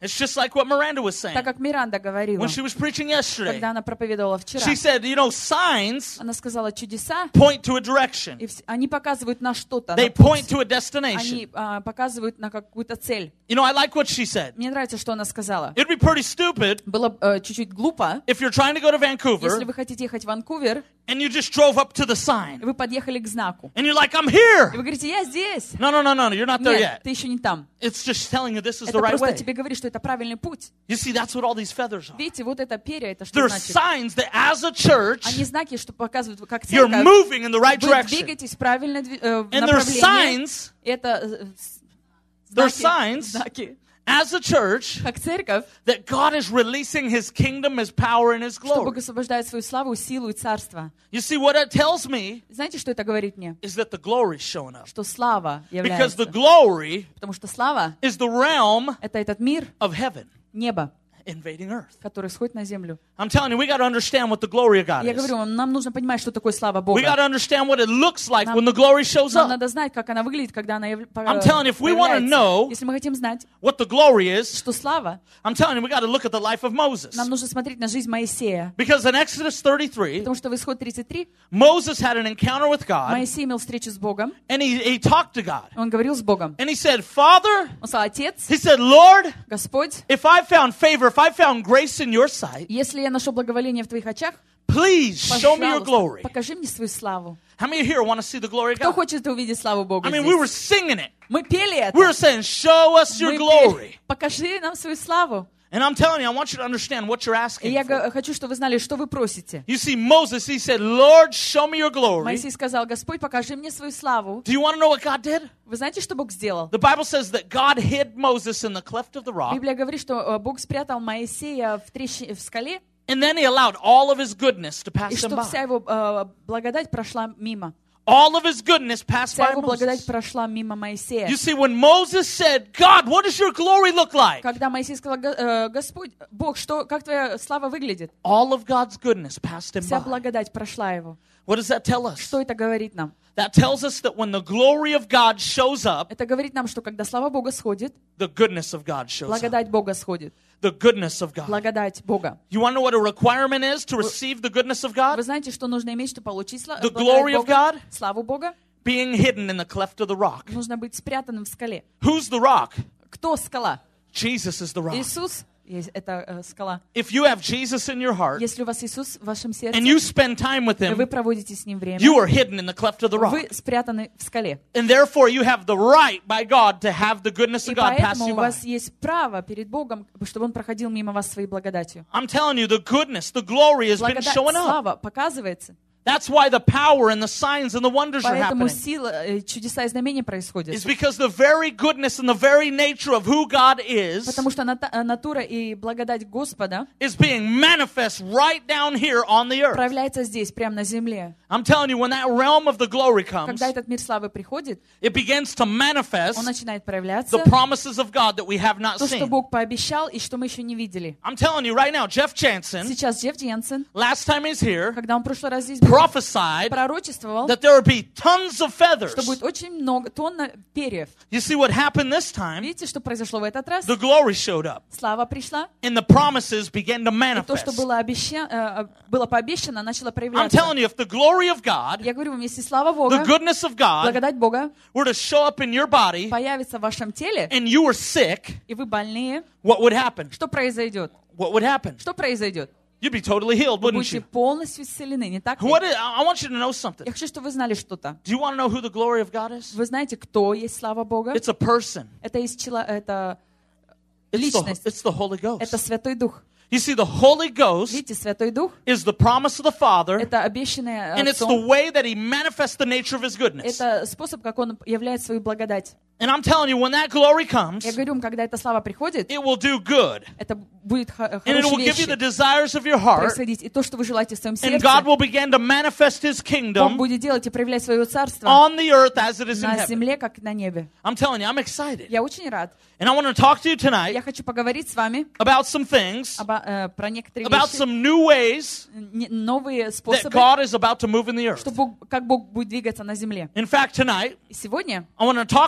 It's just like what Miranda was saying Так как Миранда говорила, when she was preaching yesterday. когда она проповедовала вчера. She said, you know, signs Она сказала, чудеса, point to a direction. и вс- они показывают на что-то, They на путь. point to a Они destination. а, показывают на какую-то цель. You know, I like what she said. Мне нравится, что она сказала. It'd be pretty stupid Было э, чуть-чуть глупо, if you're trying to go to если Vancouver вы хотите ехать в Ванкувер, and you just drove up to the и sign вы подъехали к знаку. and you're like, I'm И here. вы говорите, я здесь. No, no, no, no, no, you're not there Нет, yet. ты еще не там. It's just telling you this is Это the right просто way. тебе говорит, что это правильный путь. You see, that's what all these feathers are. Видите, вот это перья, это что They're значит? signs that as a church, Они знаки, что показывают, как you're церковь, moving in the right вы direction. двигаетесь в правильное дви- э, в And there's направлении. signs, Это э, с- there's знаки, signs знаки, as a church как церковь, that God is releasing His kingdom, His power, and His что Бог glory. освобождает свою славу, силу и царство. You see, what it tells me Знаете, что это говорит мне? is that the glory is showing up. Что слава Because the является. glory Потому что слава is the realm — это этот мир, of heaven небо, invading earth. который сходит на землю. I'm telling you, we got to understand what the glory of God Я is. говорю вам, нам нужно понимать, что такое слава We Бога. got to understand what it looks like Нам- when the glory shows Нам up. надо знать, как она выглядит, когда она яв- I'm telling you, if we wanna появляется. know- Если мы хотим знать, What the glory is, что слава, I'm telling you, we got to look at the life of Moses. нам нужно смотреть на жизнь Моисея. Because in Exodus thirty-three, Потому что в Исход тридцать три Moses had an encounter with God, Моисей имел встречу с Богом, and he, he talked to God. он говорил с Богом. And he said, Father, Он сказал, Отец, he said, Lord, Господь, if I found favor, if I found grace in your sight, если я нашел благоволение в Твоих очах, please show me your пожалуйста, glory. покажи мне свою славу. How many here want to see the glory of Кто God? хочет увидеть славу Бога I mean, we were здесь? singing it. Мы пели это. We were saying, show us your Мы glory. пели, покажи нам свою славу. And I'm telling you, I want you to understand what you're И asking я for. га- хочу, чтобы вы знали, что вы просите. You see, Moses, he said, Lord, show me your glory. Моисей сказал, Господь, покажи мне свою славу. Do you want to know what God did? Вы знаете, что Бог сделал? The Bible says that God hid Moses in the cleft of the rock, Библия говорит, что э, Бог спрятал Моисея в, трещи- в скале, and then he allowed all of his goodness to и pass him чтобы вся by. его э, благодать прошла мимо. All of his goodness passed Вся by его благодать Moses. прошла мимо Моисея. You see, when Moses said, God, what does your glory look like? Когда Моисей сказал, «Го- э, Господь, Бог, что, как твоя слава выглядит? All of God's goodness passed him Вся by. благодать прошла его. What does that tell us? Что это говорит нам? That tells us that when the glory of God shows up, Это говорит нам, что когда слава Бога сходит, the goodness of God shows up. благодать Бога сходит. The goodness of God. Благодать Бога. You want to know what a requirement is to receive the goodness of Вы God? знаете, что нужно иметь, чтобы получить сла- The благодать glory of Бога? God? Славу Бога? Being hidden in the cleft of the rock. Нужно быть спрятанным в скале. Who's the rock? Кто скала? Jesus is the rock. Иисус есть это э, скала. If you have Jesus in your heart Если у вас Иисус в вашем сердце, and you spend time with и вы him, проводите с Ним время, you are hidden in the cleft of the rock. вы спрятаны в скале. And therefore you have the right by God to have the goodness И of God pass поэтому you у by. вас есть право перед Богом, чтобы Он проходил мимо вас своей благодатью. I'm telling you, the goodness, the glory has been Благодать, showing up. слава показывается. That's why the power and the signs and the wonders are Поэтому happening. сила, э, чудеса и знамения происходят. It's because the very goodness and the very nature of who God is Потому что ната- э, натура и благодать Господа is being manifest right down here on the earth. проявляется здесь, прямо на земле. I'm telling you, when that realm of the glory comes, Когда этот мир славы приходит, it begins to manifest он начинает проявляться. the promises of God that we have not То, что seen. Бог пообещал и что мы еще не видели. I'm telling you right now, Jeff Jansen, Сейчас Джефф Йенсен, last time he's here, когда он в прошлый раз здесь был, prophesied пророчествовал, that there would be tons of feathers. что будет очень много, тонна перьев. You see what happened this time? Видите, что произошло в этот раз? The glory showed up, Слава пришла, and the promises began to и то, что manifest. было, обеща... э, было пообещано, начало I'm проявляться. telling you, if the glory of God, Я говорю вам, если слава the Бога, goodness of God, благодать Бога were to show up in your body, появится в вашем теле, and you were sick, и вы больные, what would happen? что произойдет? What would happen? Что произойдет? You'd be totally healed, Вы wouldn't будете you? полностью исцелены, не так ли? What is, I I want you to know something. Я хочу, чтобы вы знали что-то. Do you want to know who the glory of God is? Вы знаете, кто есть слава Бога? It's a person. Это есть чело... это It's the, личность, it's the Holy это Ghost. Святой Дух. You see, the Holy Ghost Видите, Святой Дух is the promise of the Father, это обещанное and it's the Отцом. way that He manifests the nature of His goodness. Это способ, как Он являет свою благодать. And I'm telling you, when that glory comes, Я говорю вам, когда эта слава приходит, it will do good. это будет х- And it will хорошие give you the вещи desires of your heart. происходить. И то, что вы желаете в своем And God сердце, will begin to manifest His Бог kingdom будет делать и проявлять свое царство on the earth as it is in на heaven. земле, как на небе. I'm telling you, I'm excited. Я очень рад. And I want to talk to you tonight Я хочу поговорить с вами about some things, обо- э, про некоторые about вещи, some new ways не- новые that способы, God is about to move in the earth. что Бог, как Бог будет двигаться на земле. In fact, tonight, И сегодня I want to talk to you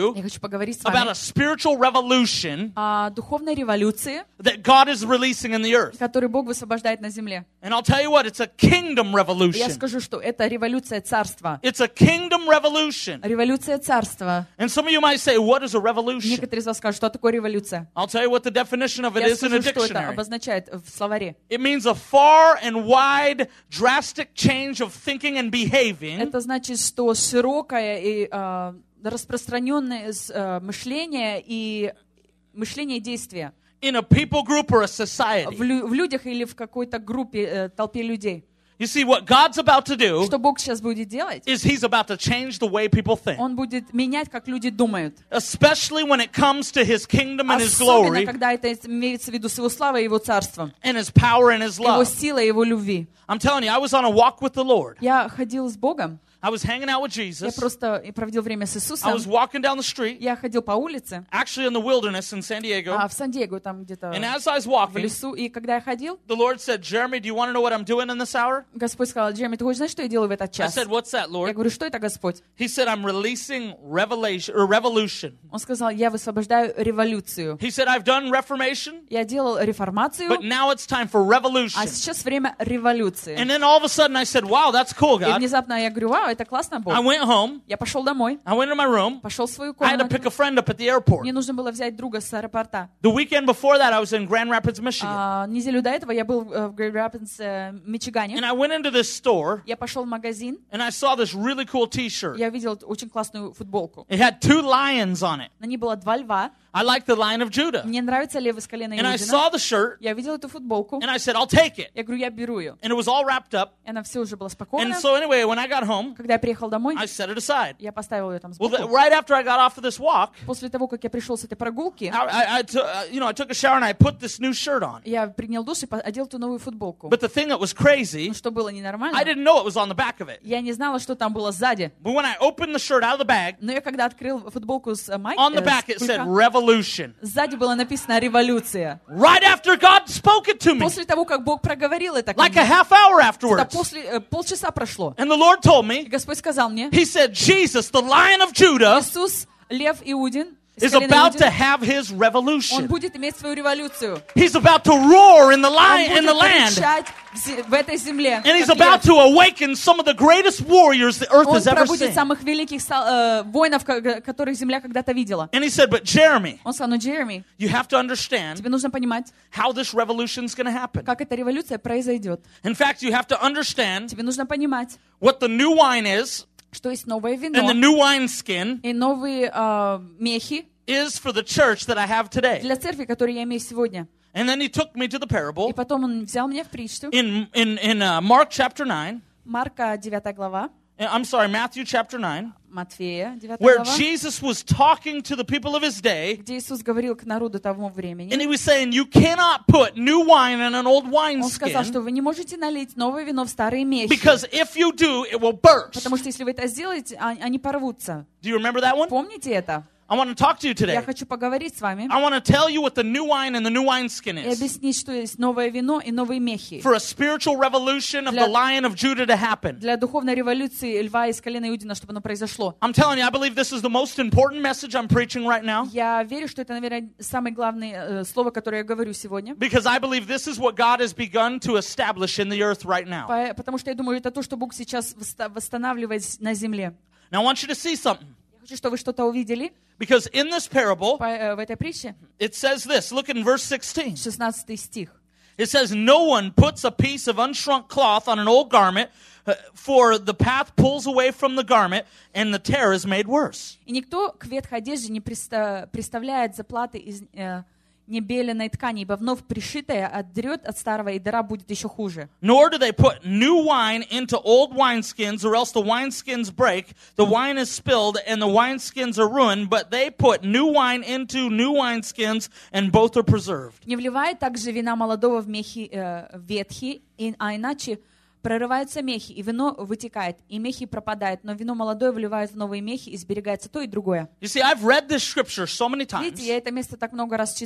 you Я хочу поговорить с about вами a spiritual revolution о духовной революции, that God is releasing in the earth. которую Бог высвобождает на земле. And I'll tell you what, it's a kingdom Я revolution. скажу, что это революция царства. It's a kingdom revolution. Революция царства. And some of you might say, what is a revolution? Некоторые из вас скажут, что такое революция. I'll tell you what the definition of it Я is in a скажу, что это dictionary. обозначает в словаре. It means a far and wide, drastic change of thinking and behaving Это значит, что широкое и э, распространенное э, мышление и мышление и действие in a people group or a в, society. лю- в людях или в какой-то группе, э, толпе людей. You see, what God's about to do Что Бог сейчас будет делать? is He's about to change the way people think. Он будет менять, как люди думают. Especially when it comes to His kingdom and His Особенно, glory когда это имеется в виду с Его славой и Его царством, and His power and His Его love. силой и Его любви. I'm telling you, I was on a walk with the Lord. Я ходил с Богом, I was hanging out with я Jesus. просто проводил время с I Иисусом. was walking down the street, Я ходил по улице, actually in the wilderness in San Diego. а в Сан-Диего, там где-то And as I was в walking, лесу. И когда я ходил, the Lord said, Jeremy, do you want to know what I'm doing in this hour? Господь сказал: Джереми, ты хочешь знать, что я делаю в этот I час? said, what's that, Я Lord? говорю: что это, Господь? He said, I'm releasing revelation or revolution. Он сказал: я высвобождаю революцию. He said, I've done reformation, Я делал реформацию, but now it's time for а revolution. сейчас время революции. And then all of a sudden I said, wow, that's cool, И God. внезапно я говорю: вау, это классно, Бог. I went home. Я пошел домой, I went to my room. пошел в свою I had to pick комнату. a friend up at the airport. Мне нужно было взять друга с аэропорта. The weekend before that, I was in Grand Rapids, Michigan. А, неделю до этого я был э, в Grand Rapids, э, Мичигане. And I went into this store, Я пошел в магазин, and I saw this really cool T-shirt. я видел очень классную футболку. It had two lions on it. На ней было два льва. I like the Lion of Judah. Мне нравится лев из колена And I Иудина. saw the shirt, Я видел эту футболку. and I said, I'll take it. Я говорю: я беру ее. And it was all wrapped up. И она все уже была And спокойна. so anyway, when I got home, Когда я приехал домой, I set it aside. я поставил ее там Well, сбоку. th- right after I got off of this walk, После того, как я пришел с этой прогулки, I, I, I, t- uh, you know, I took a shower and I put this new shirt on. я принял душ и по- одел ту новую футболку. But the thing that was crazy, Ну, что было ненормально, I didn't know it was on the back of it. я не знала, что там было сзади. But when I opened the shirt out of the bag, Но я когда открыл футболку с э, майкой, on the back it said revolution. сзади было написано «Революция». Right after God spoke it to me, После того, как Бог проговорил это ко like a мне, half hour это afterwards. после, э, полчаса прошло. And the Lord told И me, Господь сказал мне: He said, Jesus, the Lion of Judah, Иисус, лев Иудин, из is колена about to Иудина, have His он revolution. будет иметь свою революцию. He's about to roar in the Он lion in будет the land. кричать в зе- в этой земле. And he's как about лев. to awaken some of the greatest warriors the earth Он has ever пробудит seen. самых великих сол- э, воинов, ко- которых земля когда-то видела. And he said, but Jeremy, Он сказал: ну, Джереми, you have to understand тебе нужно понимать, how this revolution is going to happen. как эта революция произойдет. In fact, you have to understand Тебе нужно понимать, what the new wine is что есть новое and вино the new wineskin и новые э, мехи is for the church that I have today. для церкви, которые я имею сегодня. And then he took me to the И parable потом он взял меня в притчу. in, in, in uh, Mark chapter nine. Марка девятая глава, I'm sorry, Matthew chapter nine, Матфея девятая where глава, Jesus was talking to the people of his day. где Иисус говорил к народу того And времени. he was saying, you cannot put new wine in an old Он сказал, wineskin, что вы не можете налить новое вино в старые мехи, because if you do, it will burst. потому что если вы это сделаете, а- они порвутся. Do you remember that one? Помните это? I want to talk to you Я today. хочу поговорить с вами I want to tell you what the new wine and the new wineskin и is. объяснить, что есть новое вино и новые мехи. For a spiritual revolution of Для- the Lion of Judah to happen. Для духовной революции льва из колена Иудина, чтобы оно произошло. I'm telling you, I believe this is the most important message I'm preaching right now. Я верю, что это, наверное, самое главное э, слово, которое я говорю сегодня. Because I believe this is what God has begun to establish in the earth right now. По- Потому что я думаю, это то, что Бог сейчас восста- восстанавливает на земле. Now I want you to see something. Я хочу, чтобы вы что-то увидели Because in this parable, по- э, в этой притче. it says this. Look in verse sixteen. шестнадцатый стих. It says, no one puts a piece of unshrunk cloth on an old garment, uh, for the path pulls away from the garment, and the tear is made worse. «И никто к ветхой одежде не приста- приставляет заплаты из э, небеленной ткани, ибо вновь пришитая отдрет от старого, и дыра будет еще хуже. Nor do they put new wine into old wineskins, or else the wineskins break, the wine is spilled, and the wineskins are ruined, but they put new wine into new wineskins, and both are preserved. Не вливает также вина молодого в мехи э, ветхие, и- а иначе прорываются мехи, и вино вытекает, и мехи пропадают, но вино молодое вливают в новые мехи, и сберегается то и другое». You see, I've read this scripture so many times, Видите, я это место так много раз читал,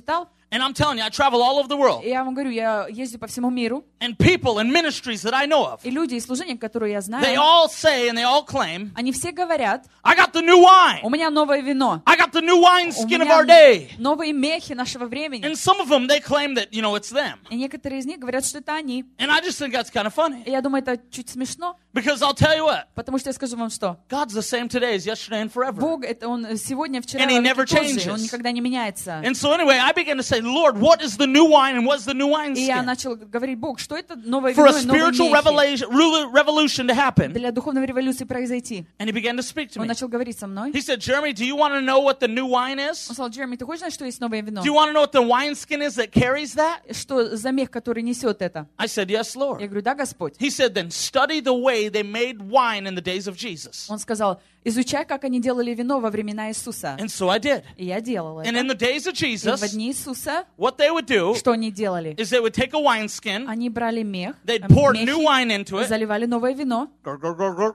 And I'm telling you, I travel all over the world. И я вам говорю, я езжу по всему миру. And people and ministries that I know of, И люди, и служения, которые я they знаю, all say and they all claim, они все говорят, I got the new wine. у меня новое вино. I got the new wine У skin of our меня day. новые мехи нашего времени. And some of them, they claim that, you know, it's them. И некоторые из них говорят, что это они. And I just think that's kind of funny. И я думаю, это чуть смешно, Because I'll tell you what, потому что я скажу вам, что God's the same today as yesterday and forever. Бог, это Он сегодня, вчера, And he и never позже, changes. Он никогда не меняется. And so anyway, I began to say, Lord, what is the new wine and what's the new wine И я skin? начал говорить, Бог, что это новое For вино a и новые spiritual мехи revelation, relu- revolution to happen. для духовной революции произойти. And he began to speak to Он me. начал говорить со мной. He said, Jeremy, do you want to know what the new wine Он is? сказал, Джереми, ты хочешь знать, что есть новое вино? Do you want to know what the wine skin is that carries that? Что за мех, который несет это? I said, yes, Я Lord. говорю, да, Господь. He said, then study the way they made wine in the days of Jesus. Он сказал, изучай, как они делали вино во времена Иисуса. And so I did. И я делала And это. in the days of И в Jesus, дни Иисуса, what they would do что они делали? is they would take a wine skin, Они брали мех, they'd э, pour мехи, new wine into it, заливали новое вино. grr, grr, grr, grr,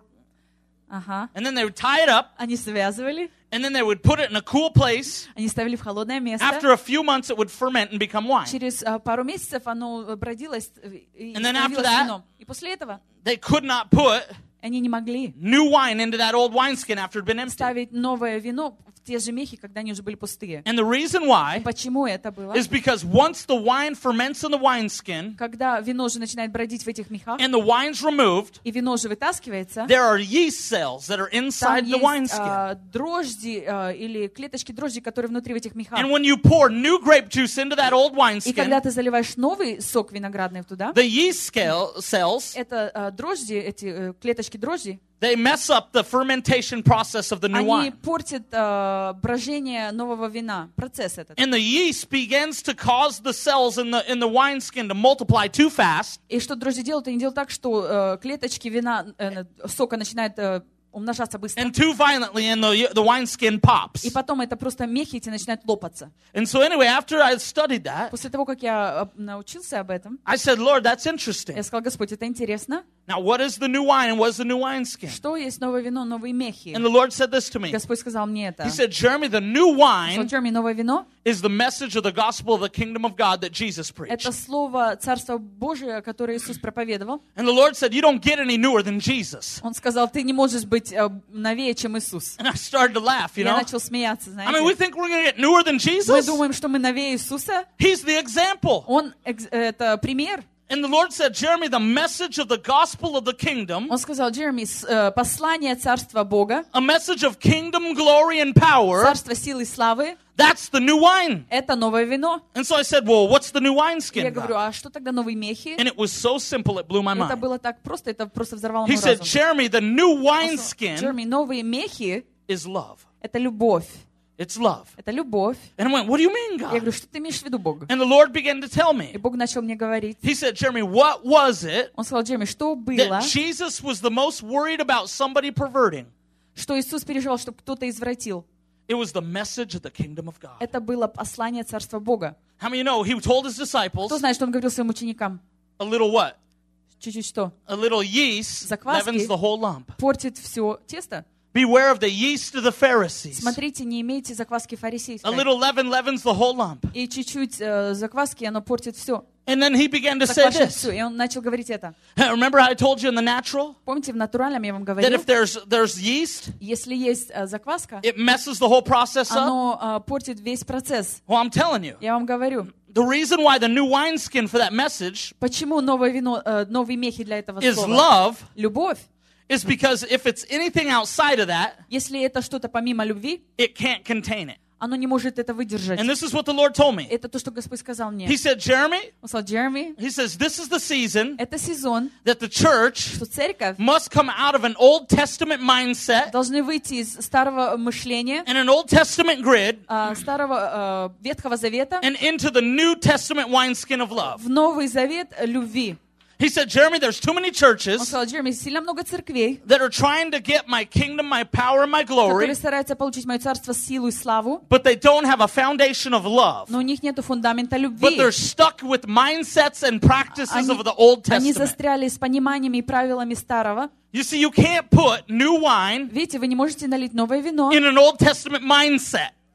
Ага. and then they would tie it up, Они связывали, and then they would put it in a cool place. они ставили в холодное место. After a few months, it would ferment and become wine. Через а, пару месяцев оно бродилось э, и And then after становилось that- вином. И после этого They could not put они не могли new wine into that old wineskin after it had been empty. ставить новое вино в те же мехи, когда они уже были пустые. And the reason why Почему это было? is because once the wine ferments in the wineskin Когда вино уже начинает бродить в этих мехах, and the wine's removed, и вино уже вытаскивается, there are yeast cells that are там inside the есть wineskin. а, дрожжи а, или клеточки дрожжи, которые внутри в этих мехах. And when you pour new grape juice into that old И когда wineskin, ты заливаешь новый сок виноградный туда, the yeast scale, cells, это а, дрожжи, эти э, клеточки дрожжи, they mess up the fermentation process of the new они wine. портят а, брожение нового вина, процесс этот. And the yeast begins to cause the cells in the in the wineskin to multiply too fast. И что дрожжи делают? Они делают так, что э, клеточки вина, э, сока начинают э, умножаться быстро. And too violently, and the the wineskin pops. И потом это просто мехи эти начинают лопаться. And so anyway, after I studied that, После того, как я э, научился об этом, I said, Lord, that's interesting. я сказал, Господь, это интересно. Now, what is the new wine and what is the new wineskin? Что есть новое вино, новые мехи? And the Lord said this to me. Господь сказал мне это. He said, Jeremy, the new Он wine сказал, Джереми, новое вино is the message of the gospel of the kingdom of God that Jesus preached. — это слово Царства Божие, которое Иисус проповедовал. And the Lord said, you don't get any newer than Jesus. Он сказал, ты не можешь быть э, новее, чем Иисус. And I started to laugh, you Я know. начал смеяться, I mean, we знаете. think we're going to get newer than Мы Jesus. думаем, что мы новее Иисуса. He's the example. Он экз- это пример. And the Lord said, Jeremy, the message of the gospel of the kingdom, Он сказал, Джереми, с- э, послание Царства Бога, a message of kingdom glory and power, Царство силы и славы, that's the new wine. это новое вино. And so I said, well, what's the new И я wineskin? говорю, God? а что тогда новые мехи? And it was so simple, it blew my Это mind. было так просто, это просто взорвало He мой said, разум. Jeremy, the new Он сказал, wineskin Джереми, новые мехи is love. — это любовь. It's love. Это любовь. And I went, what do you mean, Я God? говорю, что ты имеешь в виду, Бог? And the Lord began to tell И me. Бог начал мне говорить. He said, Jeremy, what was it Он сказал, Джереми, что было, that Jesus was the most worried about somebody perverting? что Иисус переживал, чтобы кто-то извратил? It was the message of the kingdom of God. Это было послание Царства Бога. How many of you know he told his disciples Кто знает, что он говорил своим ученикам? a little what? Чуть-чуть что? A little yeast Закваски. leavens the whole lump. Портит все тесто. Beware of the yeast of the Pharisees. Смотрите, не имейте закваски A фарисейской. little leaven leavens the whole lump. И чуть-чуть э, закваски, оно портит все. And then he began to say Заквашивает this. все. И он начал говорить это. Remember how I told you in the natural Помните, в натуральном я вам that говорил, if there's there's yeast, если есть э, закваска, it messes the whole process up? оно э, портит весь процесс. Well, I'm telling you. Я вам говорю, The reason why the new wineskin for that message почему новое вино, э, новые мехи для этого is слова? love Любовь. is because if it's anything outside of that, Если это что-то помимо любви, it can't contain it. оно не может это выдержать. And this is what the Lord told me. Это то, что Господь сказал мне. He said, Jeremy, Он сказал, Джереми, he says, this is the season это сезон, that the church что церковь must come out of an Old Testament mindset должны выйти из старого мышления, and an Old Testament grid а, старого э, Ветхого Завета and into the New Testament wineskin of love. в Новый Завет любви. He said, Jeremy, there's too many Он churches сказал, Джереми, сильно много церквей, that are trying to get my kingdom, my power, and my glory, которые стараются получить мое царство, силу и славу, but they don't have a foundation of love. но у них нет фундамента But любви. they're stuck with mindsets and practices Они, of the Old они Testament. застряли с пониманиями и правилами старого. You see, you can't put new wine Видите, вы не можете налить новое вино in an Old Testament mindset.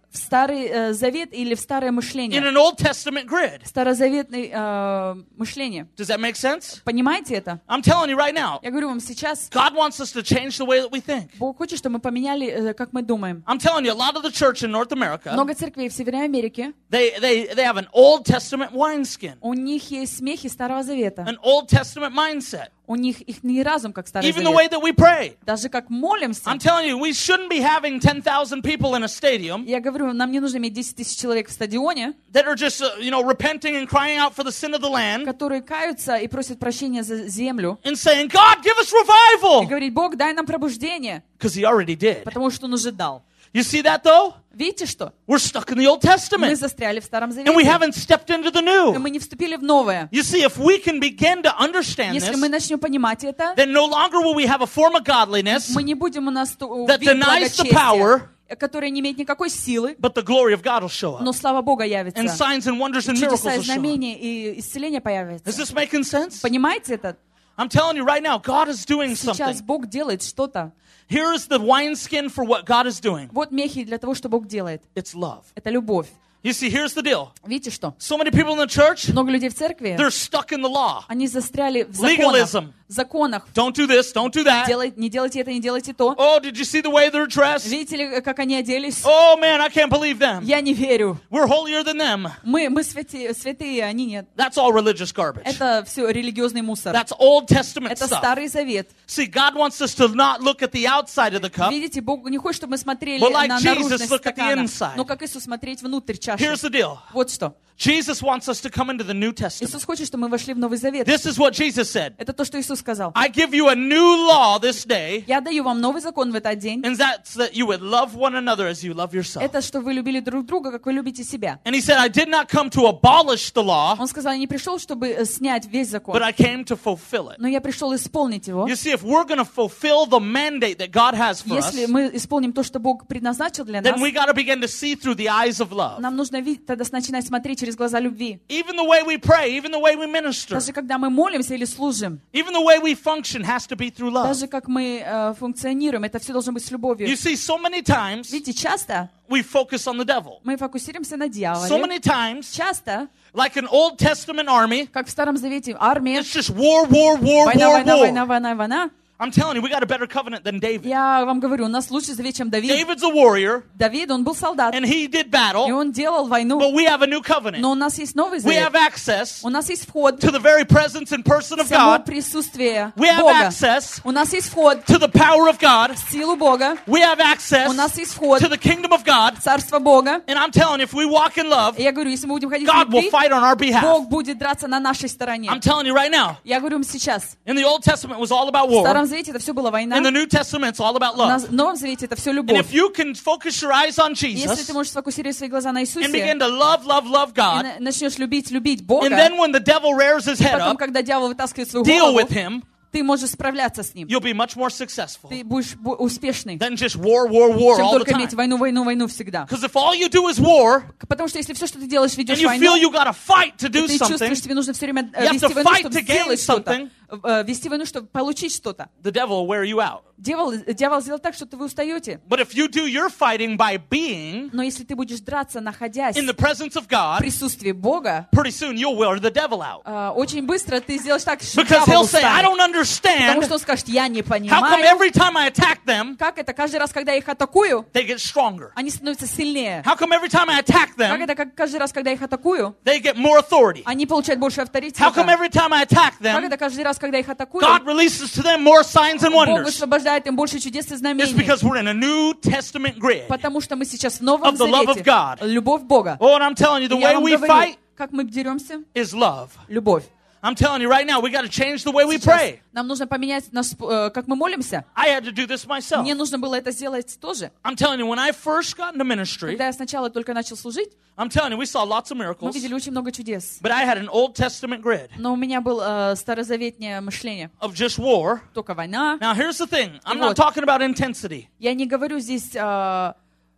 в Старый э, Завет или в старое in мышление. an Old Testament grid. Старозаветное э, мышление. Does that make sense? Понимаете это? I'm telling you right now, Я говорю вам сейчас, God wants us to change the way that we think. Бог хочет, чтобы мы поменяли, э, как мы думаем. I'm telling you, a lot of the church in North America, Много церквей в Северной Америке, they, they, they have an Old Testament wineskin, у них есть смехи Старого Завета. an Old Testament mindset. У них их не разум, как Старый Even the way Завет. that we pray. Даже как молимся. I'm telling you, we shouldn't be having ten thousand people in a stadium Я говорю, нам не нужно иметь десять тысяч человек в стадионе, that are just, uh, you know, repenting and crying out for the sin of the land которые каются и просят прощения за землю. and saying, God, give us И revival. говорить, Бог, дай нам пробуждение, Because he already did. потому что Он уже дал. You see that though? Видите что? We're stuck in the Old Мы Testament застряли в Старом and we Завете. haven't stepped into the И new. мы не вступили в новое. You see, if we can begin to understand Если this, мы начнем понимать это, then no longer will we have a form of godliness, мы не будем у нас ту- that вид denies the power, благочестия, которое не имеет никакой силы, but the glory of God will show но up. слава Бога явится. And signs and wonders and miracles Чудеса и will show up. знамения и исцеление Is появятся. this making sense? Понимаете это? I'm telling you right now, God is doing Сейчас something. Бог делает что-то. Here is the wineskin for what God is doing. Вот мехи для того, что Бог делает. It's love. Это любовь. You see, here's the deal. Видите что? So many people in the church, Много людей в церкви, they're stuck in the law. они застряли в Legalism. законах. законах. Don't do this, don't do that. Делай- не делайте это, не делайте то. Oh, did you see the way they're dressed? Видите ли, как они оделись? Oh man, I can't believe them. Я не верю. We're holier than them. Мы, мы святи- святые, они нет. That's all religious garbage. Это все религиозный мусор. That's Old Testament Это stuff. Старый Завет. See, God wants us to not look at the outside of the cup. Видите, Бог не хочет, чтобы мы смотрели But like на Jesus, наружность look at the стакана, inside. но как Иисус смотреть внутрь чаши. Here's the deal. Вот что. Jesus wants us to come into the New Testament. Иисус хочет, чтобы мы вошли в Новый Завет. This is what Jesus said. Это то, что Иисус сказал. I give you a new law this day, Я даю вам новый закон в этот день. and that's that you would love one another as you love yourself. Это, что вы любили друг друга, как вы любите себя. And he said, I did not come to abolish the law, Он сказал, я не пришел, чтобы э, снять весь закон, but I came to fulfill it. но я пришел исполнить его. You see, if we're going to fulfill the mandate that God has for us, Если мы исполним то, что Бог предназначил для нас, then we got to begin to see through the eyes of love. нам нужно видеть, тогда начинать смотреть через глаза любви. Even the way we pray, even the way we minister, Даже когда мы молимся или служим, even the way we function has to be through love. даже как мы э, функционируем, это все должно быть с любовью. You see, so many times Видите, часто we focus on the devil. мы фокусируемся на So дьяволе. many times, Часто, like an Old Testament army, как в Старом Завете, армия, it's just war, war, war, война, war, война, война, war. война, война. I'm telling you, we got a better covenant than David. Я вам говорю, у нас лучший завет, чем Давид. David's a warrior, Давид, он был солдат, and he did и battle, он делал войну. but we have a new covenant. Но у нас есть Новый We have Завет. access У нас есть вход to the very presence and person of в само God. присутствие We have Бога. access У нас есть вход to the power of God. в силу Бога. We have access У нас есть вход to the kingdom of God. в Царство Бога. And I'm telling you, if we walk in love, И я говорю, если мы будем ходить в God will любви, fight on our behalf. Бог будет драться на нашей стороне. I'm telling you right now, Я говорю вам сейчас. in the Old Testament it was all about В war. Старом Завете это все была война. In the New Testament it's all about На love. Новом Завете это все And любовь. if you can focus your eyes on Если Jesus ты можешь сфокусировать свои глаза на and Иисусе begin to love, love, love и God, на- начнешь любить, любить Бога, and then when the devil rears his head потом, up, когда дьявол вытаскивает свою deal голову, with him, ты можешь справляться с ним. you'll be much more successful Ты будешь бу- успешный, than just war, war, war чем all the только иметь time. войну, войну, войну всегда. Because if all you do is war, Потому что если все, что ты делаешь, and ведешь you войну, feel you got to fight to do ты чувствуешь, something, что тебе нужно все время э, You have вести to войну, fight чтобы to gain сделать что-то. something. Э, Вести войну, чтобы получить что-то. the devil will wear you out. Дьявол, дьявол сделал так, что вы устаете. But if you do your fighting by being Но если ты будешь драться, находясь in the в presence of God, присутствии Бога, pretty soon you'll wear the devil out. э, очень быстро ты сделаешь так, что Because дьявол he'll say, I устанет. don't Потому understand что он скажет, я не how come понимаю, every time I attack them, как это каждый раз, когда я их атакую, they get stronger. они становятся сильнее. How come every time I attack Как them, это как каждый раз, когда я их атакую, they get more authority? они получают больше How авторитета. come every time I attack Как them, это каждый раз, когда я их атакую, God releases to them more signs and Бог wonders? освобождает им больше чудес и It's знамений. because we're in a New Testament grid. Потому что мы сейчас в Новом Of the love of Завете. God. Любовь Бога. Oh, and I'm telling you, the И я way вам we говорю, fight как мы деремся? is love. Любовь. I'm telling you right now, we got to change the way we Сейчас pray. нам нужно поменять, наш, э, как мы молимся. I had to do this myself. Мне нужно было это сделать тоже. I'm telling you, when I first got into ministry, Когда я сначала только начал служить, I'm telling you, we saw lots of мы miracles, видели очень много чудес. but I had an Old Testament grid Но у меня было э, старозаветнее мышление. of just war. Только война. Now, here's the thing. I'm вот. not talking about intensity. Я не говорю здесь э,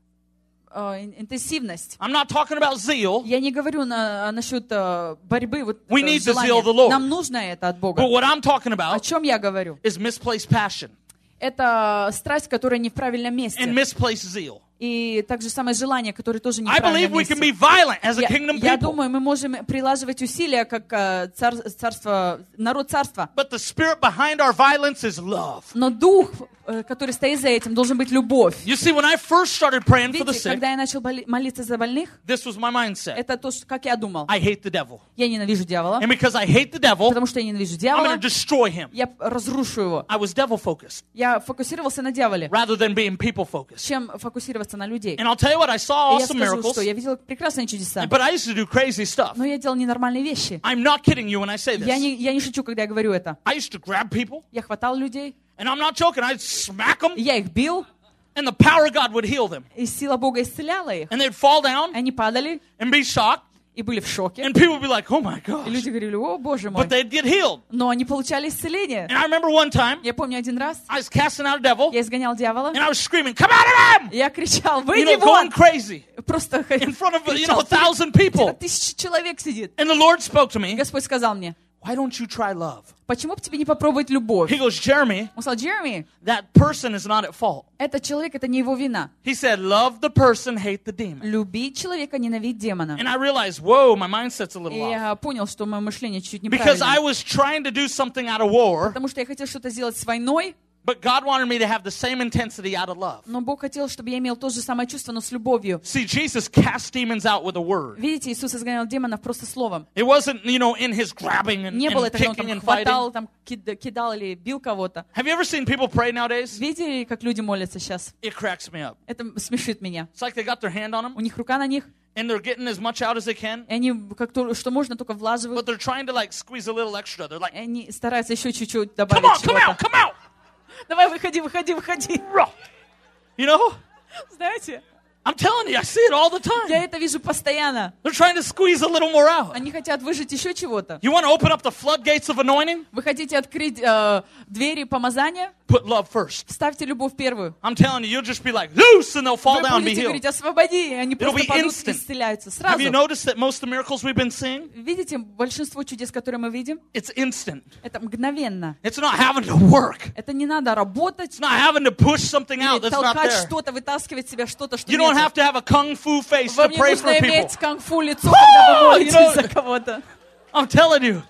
э, ин- интенсивность. I'm not talking about zeal. Я не говорю на, насчет э, борьбы, вот, We э, need the желания. zeal of the Lord. Нам нужно это от Бога. But what I'm talking О about чем я говорю? is misplaced passion Это страсть, которая не в правильном месте. and misplaced zeal. И также самое желание, которое тоже I неправильно believe we can be вместе. violent as a Я, kingdom я people. думаю, мы можем прилаживать усилия, как э, цар, царство, народ царства. But the spirit behind our violence is love. Но дух, э, который стоит за этим, должен быть любовь. You see, when I first started praying for the Видите, sick, когда я начал боли- молиться за больных, this was my mindset. это то, что- как я думал. I hate the devil. Я ненавижу дьявола, And because I hate the devil, потому что я ненавижу I'm going дьявола, to destroy him. я разрушу его. I was devil focused Я фокусировался на дьяволе, rather than being people focused. чем фокусироваться на людей. And I'll tell you what, I saw И я awesome скажу, miracles, что я видела прекрасные чудеса, but I used to do crazy stuff. но я делал ненормальные вещи. I'm not kidding you when I say Я this. не, я не шучу, когда я говорю это. I used to grab people, Я хватал людей, and I'm not joking, I'd smack them, я их бил, and the power of God would heal them. и сила Бога исцеляла их. And they'd fall down Они падали and be shocked, и были в шоке. and people would be like, oh my И gosh. люди говорили, о, боже мой. But they'd get healed. Но они получали исцеление. And I remember one time, Я помню один раз, I was casting out a devil, я изгонял дьявола, and I was screaming, come out of him! и я кричал, You выйди know, going вон! crazy Просто in front of, you кричал, know, a thousand «Перед- people. тысяча человек сидит. And the Lord spoke to И me, Господь сказал мне, why don't you try love? почему бы тебе не попробовать любовь? He goes, Jeremy, Он сказал, Джереми, that person is not at fault. этот человек, это не его вина. He said, love the person, hate the demon. Люби человека, ненавидь демона. And I realized, whoa, my mindset's a И little off. я понял, что мое мышление чуть Because I неправильное. was trying to do something out of war, Потому что я хотел что-то сделать с войной, but God wanted me to have the same intensity out of love. но Бог хотел, чтобы я имел то же самое чувство, но с любовью. See, Jesus cast demons out with a word. Видите, Иисус изгонял демонов просто словом. It wasn't, you know, in his grabbing and, Не было and это, когда он kicking там and fighting. хватал, там, кид- кидал или бил кого-то. Have you ever seen people pray nowadays? Видите, как люди молятся сейчас? It cracks me up. Это смешит меня. It's like they got their hand on them У них рука на них, and they're getting as much out as they can, и они как то, что можно, только but влаживают. they're trying to like squeeze a little extra. They're like, И они стараются еще чуть-чуть come добавить on, come out, чего-то. come out. Давай, выходи, выходи, выходи. You know? Знаете, I'm telling you, I see it all the time. я это вижу постоянно. They're trying to squeeze a little more out. Они хотят выжать еще чего-то. You want to open up the floodgates of anointing? Вы хотите открыть э, двери помазания? Put love first. Ставьте любовь первую. I'm telling you, you'll just be like, loose, and they'll fall Вы down and be будете healed. говорить, освободи, и они It'll просто be падут и instant. исцеляются Have сразу. you noticed that most of the miracles we've been seeing? Видите, большинство чудес, которые мы видим, It's instant. это мгновенно. It's not having to work. Это не надо работать, It's not having to push something out или that's not толкать there. что-то, вытаскивать себя что-то, что You don't нет. have to have a kung fu face to Вам не pray нужно for people. иметь кунг-фу лицо, когда вы молитесь You know- за кого-то. I'm telling you,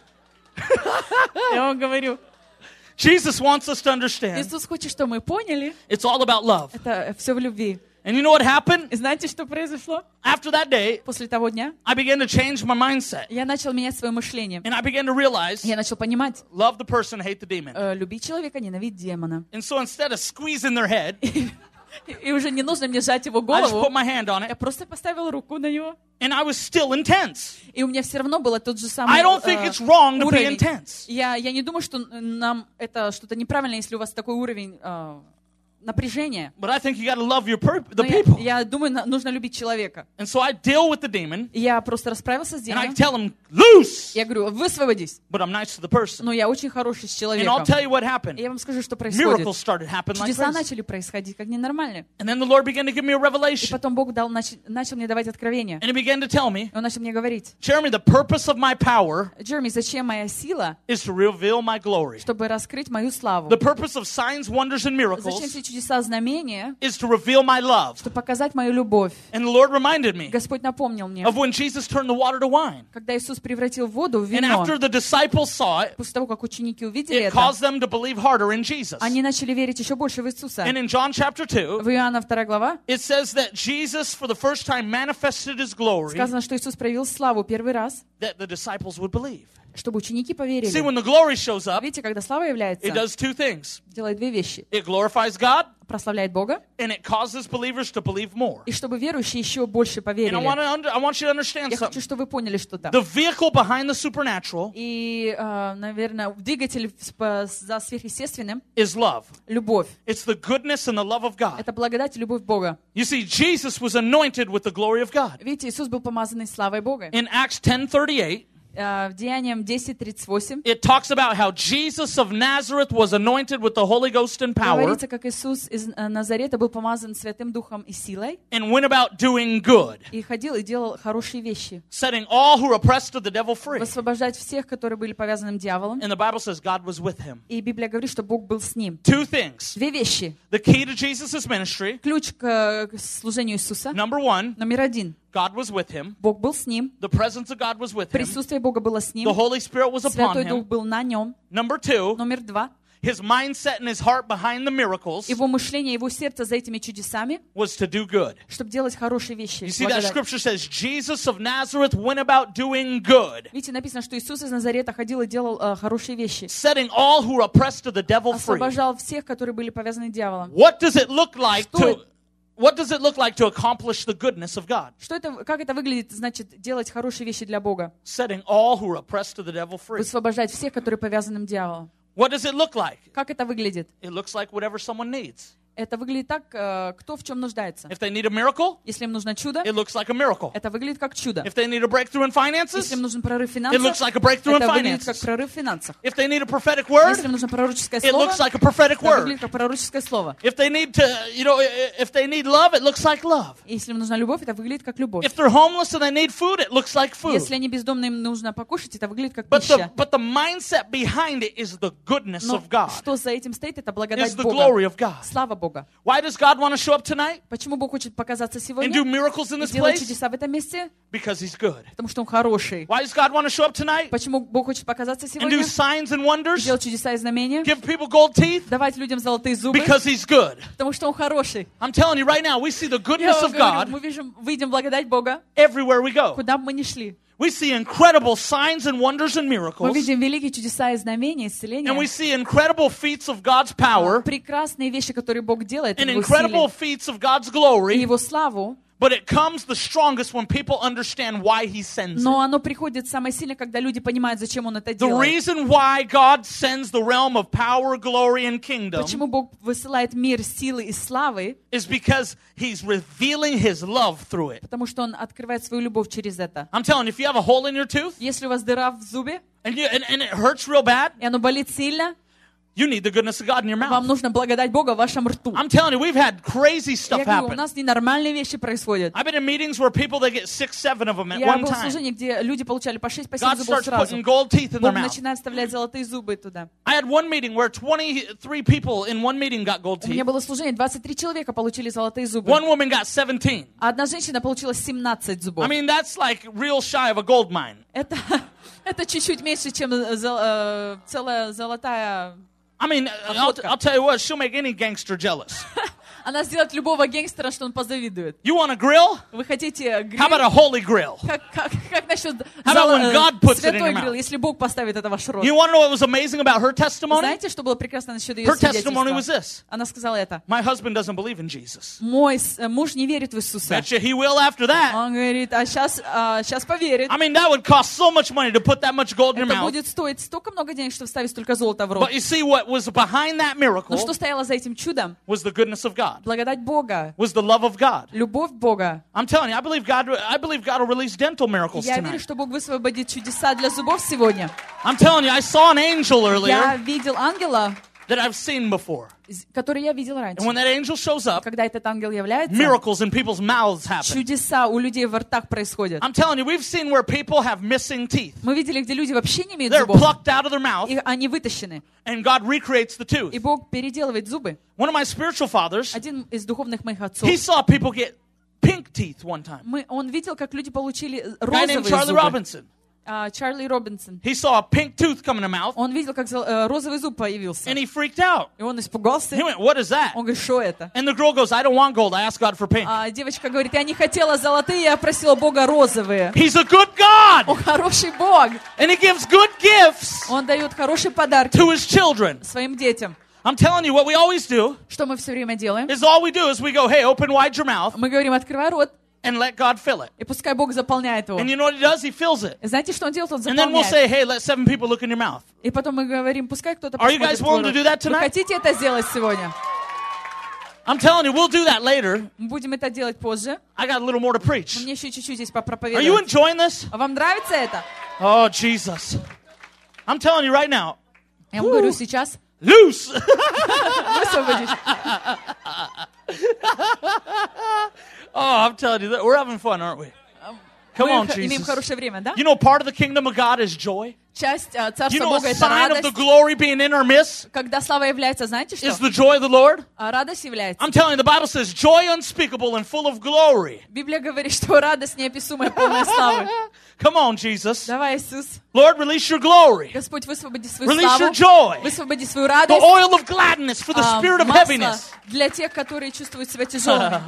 Я вам говорю. Jesus wants us to understand Иисус хочет, чтобы мы поняли, it's all about love. это все в любви. And you know what happened? И знаете, что произошло? After that day, После того дня I began to change my mindset. я начал менять свое мышление. And I began to realize, Я начал понимать, love the person, hate the demon. э, люби человека, ненавидь демона. And so instead of squeezing their head, И уже не нужно мне сжать его I just голову. put my hand on Я it, просто поставил руку на него. and I was still intense. И у меня все равно было тот же самый I don't think э, it's wrong to be уровень. intense. Я, я не думаю, что нам это что-то неправильно, если у вас такой уровень э, напряжения. But I think you got to love your per- the Но я, people. я думаю, на- нужно любить человека. And so I deal with the demon, И я просто расправился с and I демоном. tell him, loose! Я говорю, высвободись. But I'm nice to the person. Но я очень хороший с And человеком. I'll tell you what И happened. я вам скажу, что происходит. Miracles started happening like Чудеса crazy. начали происходить как ненормально. And then the Lord began to give me a И revelation. потом Бог дал, нач- начал мне давать откровения. And He began to tell me, И Он начал мне говорить, Jeremy, the purpose of my power Джереми, зачем моя сила, is to reveal my glory. чтобы раскрыть мою славу? The purpose of signs, wonders, and Зачем miracles все чудеса, знамения? is to reveal my love. Чтобы показать мою любовь. And the Lord reminded me Господь напомнил мне, of when Jesus turned the water to wine. когда Иисус превратил воду в And вино, after the disciples saw it, после того, как ученики увидели it это, caused them to believe harder in Jesus. они начали верить еще больше в Иисуса. And in John chapter two, В Иоанна вторая глава it says that Jesus, for the first time, manifested His glory сказано, что Иисус проявил славу первый раз, that the disciples would believe. чтобы ученики See, поверили. when the glory shows up, Видите, когда слава it является, does two things. делает две вещи. It glorifies God, Прославляет Бога, and it causes believers to believe more. и чтобы верующие еще больше And I поверили. want, to under, I want you to understand Я хочу, something. чтобы вы поняли что-то. The vehicle behind the supernatural И, э, наверное, двигатель с- по- за сверхъестественным is love. — любовь. It's the goodness and the love of God. Это благодать и любовь Бога. You see, Jesus was anointed with the glory of God. Видите, Иисус был помазанный славой Бога. In Acts ten thirty-eight, э, в Деяниям десять тридцать восемь it talks about how Jesus of Nazareth was anointed with the Holy Ghost and power говорится, как Иисус из э, Назарета был помазан Святым Духом и силой, and went about doing good, и ходил и делал хорошие вещи, setting all who were oppressed of the devil free. высвобождать всех, которые были повязанным дьяволом. And the Bible says God was with him. И Библия говорит, что Бог был с ним. Two things. Две вещи. The key to Jesus' ministry, Ключ к, э, к служению Иисуса. number one, Номер один. God was with him. Бог был с ним. The presence of God was with him. Присутствие Бога было с ним. The Holy Spirit was upon Святой Дух him. был на нем. Number two, Номер два. his mindset and his heart behind the miracles Его мышление, его сердце за этими чудесами, was to do good. чтобы делать хорошие вещи. You see that Благодать. scripture says Jesus of Nazareth went about doing good, Видите, написано, что Иисус из Назарета ходил и делал э, хорошие вещи. setting all who are oppressed of the devil free. Освобождал всех, которые были повязаны дьяволом. What does it look like Что to это? What does it look like to accomplish the goodness of God? Что это, как это выглядит, значит, делать хорошие вещи для Бога? Setting all who are oppressed of the devil free. Высвобождать всех, которые повязаны дьяволом. What does it look like? Как это выглядит? It looks like whatever someone needs. Это выглядит так, э, кто в чем нуждается. If they need a miracle, Если им нужно чудо, it looks like a miracle. это выглядит как чудо. If they need a breakthrough in finances, Если им нужен прорыв в it looks финансах, like a breakthrough in это выглядит как finances. прорыв в финансах. If they need a prophetic word, Если им нужно пророческое it слово, looks like a prophetic это word. выглядит как пророческое слово. If they need to, you know, if they need love, it looks like love. Если им нужна любовь, это выглядит как любовь. If they're homeless and they need food, it looks like food. Если они бездомные, им нужно покушать, это выглядит как But the, пища. but the mindset behind it is the goodness Но of God. что за этим стоит, это It's благодать the Бога. glory of God. Слава Бога. Why does God want to show up tonight Почему Бог хочет показаться and сегодня do miracles in и this делать place? чудеса в этом месте? Because He's good. Потому что Он хороший. Why does God want to show up tonight Почему Бог хочет показаться and сегодня do signs and wonders? делать чудеса и знамения? Give people gold teeth? Давать людям золотые зубы? Because He's good. Потому что Он хороший. I'm telling you right now, we see the Я goodness вам of говорю, God мы видим, видим благодать Бога, everywhere we go. куда бы мы ни шли. We see incredible signs and wonders and Мы miracles. видим великие чудеса и знамения, And we исцеления. see incredible feats of God's power Прекрасные вещи, которые Бог делает в and Его incredible силе feats of God's и glory. Его славу. But it comes the strongest when people understand why He sends Но it. оно приходит самое сильное, когда люди понимают, зачем Он это The делает. reason why God sends the realm of power, glory, and kingdom Почему Бог высылает мир силы и славы? is because He's revealing His love through it. Потому что Он открывает свою любовь через это. I'm telling you, if you have a hole in your tooth Если у вас дыра в зубе, and, you, and, and it hurts real bad, и оно болит сильно, you need the goodness of God in your вам mouth. нужно благодать Бога в вашем рту. I'm telling you, we've had crazy Я stuff говорю, у happen. нас ненормальные вещи происходят. I've been in meetings where people, they get six, seven of them at Я one был в time. служении, где люди получали по шесть, по семь God зубов starts сразу. putting gold teeth in their Бог mouth. начинает вставлять золотые зубы туда. I had one meeting where twenty-three people in one meeting got gold У меня teeth. было служение, двадцать три человека получили золотые зубы. One woman got seventeen. А одна женщина получила семнадцать зубов. I mean, that's like real shy of a gold mine. Это, это чуть-чуть меньше, чем зол- э, целая золотая... I mean, I'll, I'll tell you what, she'll make any gangster jealous. Она сделает любого гангстера, что он позавидует. You want a grill? Вы хотите гриль? How about a holy grill? Как, как, как насчет How about зала- when э, God puts it in святой your mouth? гриль, если Бог поставит это в ваш рот? You want to know what was amazing about her testimony? Знаете, что было прекрасно насчет ее Her testimony was свидетельства? this. Она сказала это. My husband doesn't believe in Jesus. Мой с- э, муж не верит в Иисуса. Bet you he will after that. Он говорит, а сейчас, а сейчас поверит. I mean, that would cost so much money to put that much gold in your Это mouth. будет стоить столько много денег, чтобы вставить столько золота в рот. But you see, what was behind that miracle Но что стояло за этим чудом? was the goodness of God, Благодать Бога, was the love of God. любовь Бога. I'm telling you, I believe God. I believe God will release dental miracles Я верю, tonight. что Бог высвободит чудеса для зубов сегодня. I'm telling you, I saw an angel Я earlier видел ангела, that I've seen before. который я видел раньше. And when that angel shows up, Когда этот ангел является, miracles in people's mouths happen. чудеса у людей во ртах происходят. I'm telling you, we've seen where people have missing teeth. Мы видели, где люди вообще не имеют They're зубов, plucked out of their mouth, и они вытащены. and God recreates the tooth. И Бог переделывает зубы. One of my spiritual fathers, Один из духовных моих отцов, he saw people get pink teeth one time. мы, он видел, как люди получили A guy named розовые Charlie зубы. Robinson. А, Чарли Робинсон. He saw a pink tooth come in the mouth, Он видел, как зол- э, розовый зуб появился. and he freaked out. И он испугался. He went, "What is that?" Он говорит, что это? And the girl goes, "I don't want gold. I asked God for pink." А девочка говорит, я не хотела золотые, я просила Бога розовые. He's a good God, Он хороший Бог. and He gives good gifts Он дает хорошие подарки to His children. своим детям. I'm telling you, what we always do Что мы все время делаем? is all we do is we go, "Hey, open wide your mouth Мы говорим, открывай рот, and let God fill it." и пускай Бог заполняет его. And you know what He does? He fills it. И знаете, что он делает? Он And then we'll заполняет. say, "Hey, let seven people look in your mouth." И потом мы говорим, пускай кто-то Are you посмотрит guys в твой willing to рот. do that Вы tonight? хотите это сделать сегодня? I'm telling you, we'll do that later. Мы будем это делать позже. I got a little more to preach. Мне еще чуть-чуть здесь Are you попроповедовать. enjoying this? А вам нравится это? Oh, Jesus. I'm telling you right now. Я вам говорю сейчас. Loose. Высвободись. Oh, I'm telling you, that we're having fun, aren't we? Come Мы on, х- имеем Jesus. хорошее время, да? You know, part of the kingdom of God is joy. Часть э, You Царства know, a Бога — это sign of the радость. glory being in our midst Когда слава является, знаете что? is the joy of the Lord. А радость является. I'm telling you, the Bible says joy unspeakable and full of glory. Библия говорит, что радость неописуемая, полная славы. Come on, Jesus. Давай, Иисус. Lord, release your glory. Господь, высвободи свою Release your славу. joy. Высвободи свою The радость. oil of gladness for the а, spirit of масло heaviness. для тех, которые чувствуют себя тяжелыми.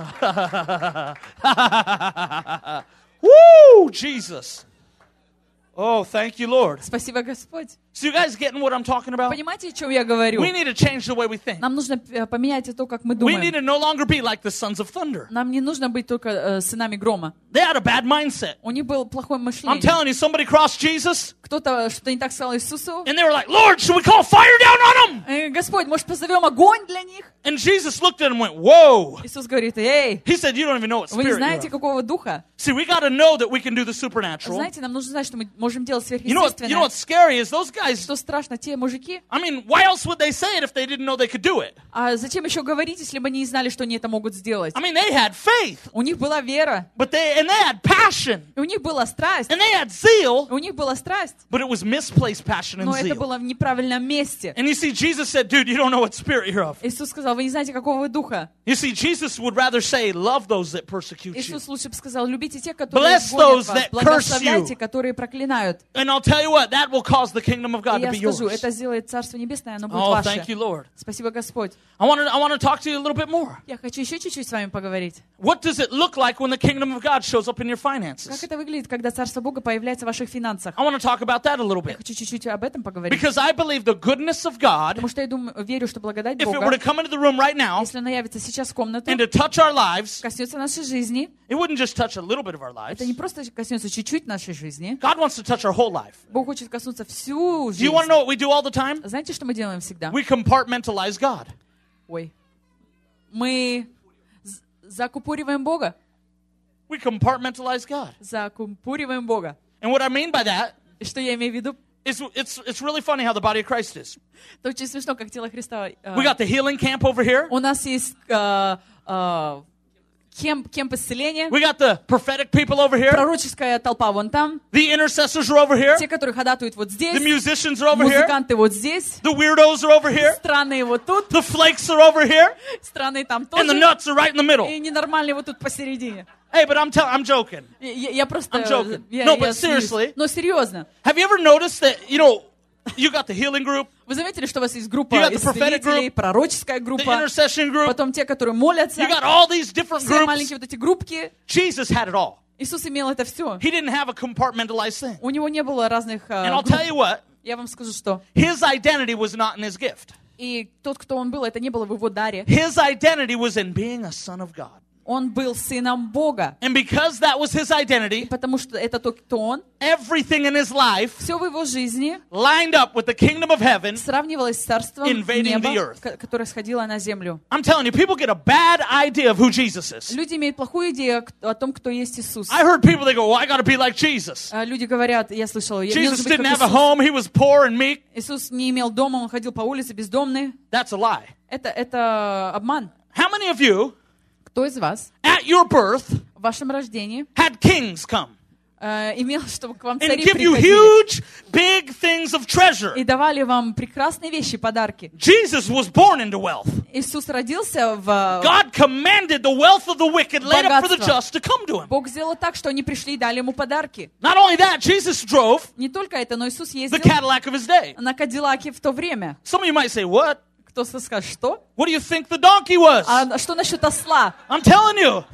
Woo, Jesus. Oh, thank you, Lord. Спасибо, Господь. So you guys getting what I'm talking about? Понимаете, о чем я говорю? We need to change the way we think. Нам нужно э, поменять то, как мы We need думаем. to no longer be like the sons of thunder. Нам не нужно быть только э, сынами грома. They had a bad mindset. У них было плохое I'm мышление. telling you, somebody crossed Jesus, Кто-то что-то не так сказал Иисусу. and they were like, Lord, should we call fire down on them? Э, Господь, может, позовем огонь для них? And Jesus looked at him and went, whoa. Иисус говорит: эй, He said, you don't even know what вы не spirit знаете, you're of. какого духа? See, we got to know that we can do the supernatural. Знаете, нам нужно знать, что мы можем делать You know what, you know сверхъестественное. what's scary is those guys, Что страшно, те мужики. I mean, why else would they say it if they didn't know they could do it? А зачем еще говорить, если бы они не знали, что они это могут сделать? I mean, they had faith, У них была вера, but they, and they had passion, и у них была страсть, and they had zeal, и у них была страсть, but it was misplaced passion and но это zeal. было в неправильном месте. And you see, Jesus said, dude, you don't know what spirit you're of. Иисус сказал: вы не знаете, какого вы духа. You see, Jesus would rather say, love those that persecute you. Иисус лучше бы сказал: любите тех, которые Bless гонят those вас, that curse благословляйте, you. которые проклинают. And I'll tell you what, that will cause the kingdom of И God to я be скажу, yours. это сделает Царство Небесное, оно будет Oh, ваше. thank you, Lord. Спасибо, Господь. I want to, I want to talk to you a little bit more. Я хочу еще чуть-чуть с вами поговорить. What does it look like when the kingdom of God shows up in your Как finances? это выглядит, когда Царство Бога появляется в ваших финансах? I want to talk about that a little Я bit. хочу чуть-чуть об этом поговорить. Because I believe the goodness of God, Потому что я думаю, верю, что благодать if it were Бога, to come into the room right now если она явится сейчас в комнату, and to touch our lives, коснется нашей жизни, it wouldn't just touch a little bit of our lives. это не просто коснется чуть-чуть нашей жизни. God wants to touch our whole life. Бог хочет коснуться всю Do you want to жизнь. know what we do all the time? Знаете, что мы делаем всегда? We compartmentalize God. Ой. Мы з- закупориваем Бога. We compartmentalize God. Закупориваем Бога. And what I mean by that И что я имею в виду? is it's, it's really funny how the body of Christ is. Это очень смешно, как тело Христа. э, We got the healing camp over here. У нас есть э, э, кемп, кемп исцеления, We got the prophetic people over here. пророческая толпа вон там, The intercessors are over here. те, которые ходатуют вот The здесь, musicians are over here. музыканты вот здесь, The weirdos are over here. странные вот тут, The flakes are over here. странные там And the тоже, nuts are right in the middle. и ненормальные вот тут посередине. Hey, but I'm tell- I'm joking. Я, я просто... I'm joking. я- No, я but смеюсь. seriously. Но серьезно. Have you ever noticed that, you know, you got the healing group, Вы заметили, что у вас есть группа You got the prophetic исцелителей, пророческая the группа, intercession group, потом те, которые молятся, you got all these different все groups. маленькие вот эти группки. Jesus had it all. Иисус имел это все. He didn't have a compartmentalized thing. У него не было разных э, And I'll групп. tell you what, Я вам скажу, что. his identity was not in his gift. И тот, кто он был, это не было в его даре. His identity was in being a son of God. Он был сыном Бога. And because that was his identity, Потому что это тот, кто он. everything in his life Все в его жизни lined up with the kingdom of heaven. сравнивалось с царством Invading the неба, earth. ко- которое сходило на землю. I'm telling you, people get a bad idea of who Jesus is. Люди имеют плохую идею к- о том, кто есть Иисус. I heard people, they go, well, I got to be like Jesus. А люди говорят, я слышала, я мне Jesus нужно быть didn't как have a Иисус. home. He was poor and meek. Иисус не имел дома, он ходил по улице бездомный. That's a lie. Это, это обман. How many of you, Кто из вас at your birth, в вашем рождении had kings come э, имел, чтобы к вам and цари give you приходили huge, big things of treasure? и давали вам прекрасные вещи, подарки? Jesus was born into wealth. Иисус родился в... God commanded the wealth of the wicked laid up for the Богатство. just to come to him. Бог сделал так, что они пришли и дали ему подарки. Not only that, Jesus drove Не только это, но Иисус the ездил Cadillac of his day. на Кадиллаке в то время. Some of you might say, what? Кто скажет, что? What do you think the donkey was? А что насчет осла? I'm telling you.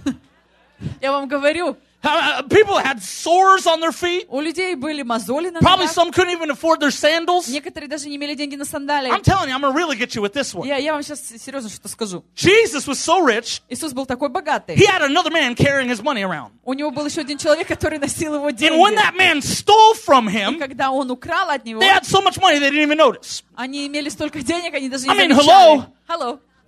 Я вам говорю, Uh, people had sores on their feet. у людей были мозоли на Probably ногах. some couldn't even afford their sandals. Некоторые даже не имели деньги на сандалии. I'm telling you, I'm going to really get you with this one. Я, я вам сейчас серьезно что-то скажу. Jesus was so rich, Иисус был такой богатый. he had another man carrying his money around. У него был еще один человек, который носил его And when деньги. that man stole from И him, когда он украл от него, they had so much money they didn't even notice. они имели столько денег, они даже не I mean, замечали. hello? Hello.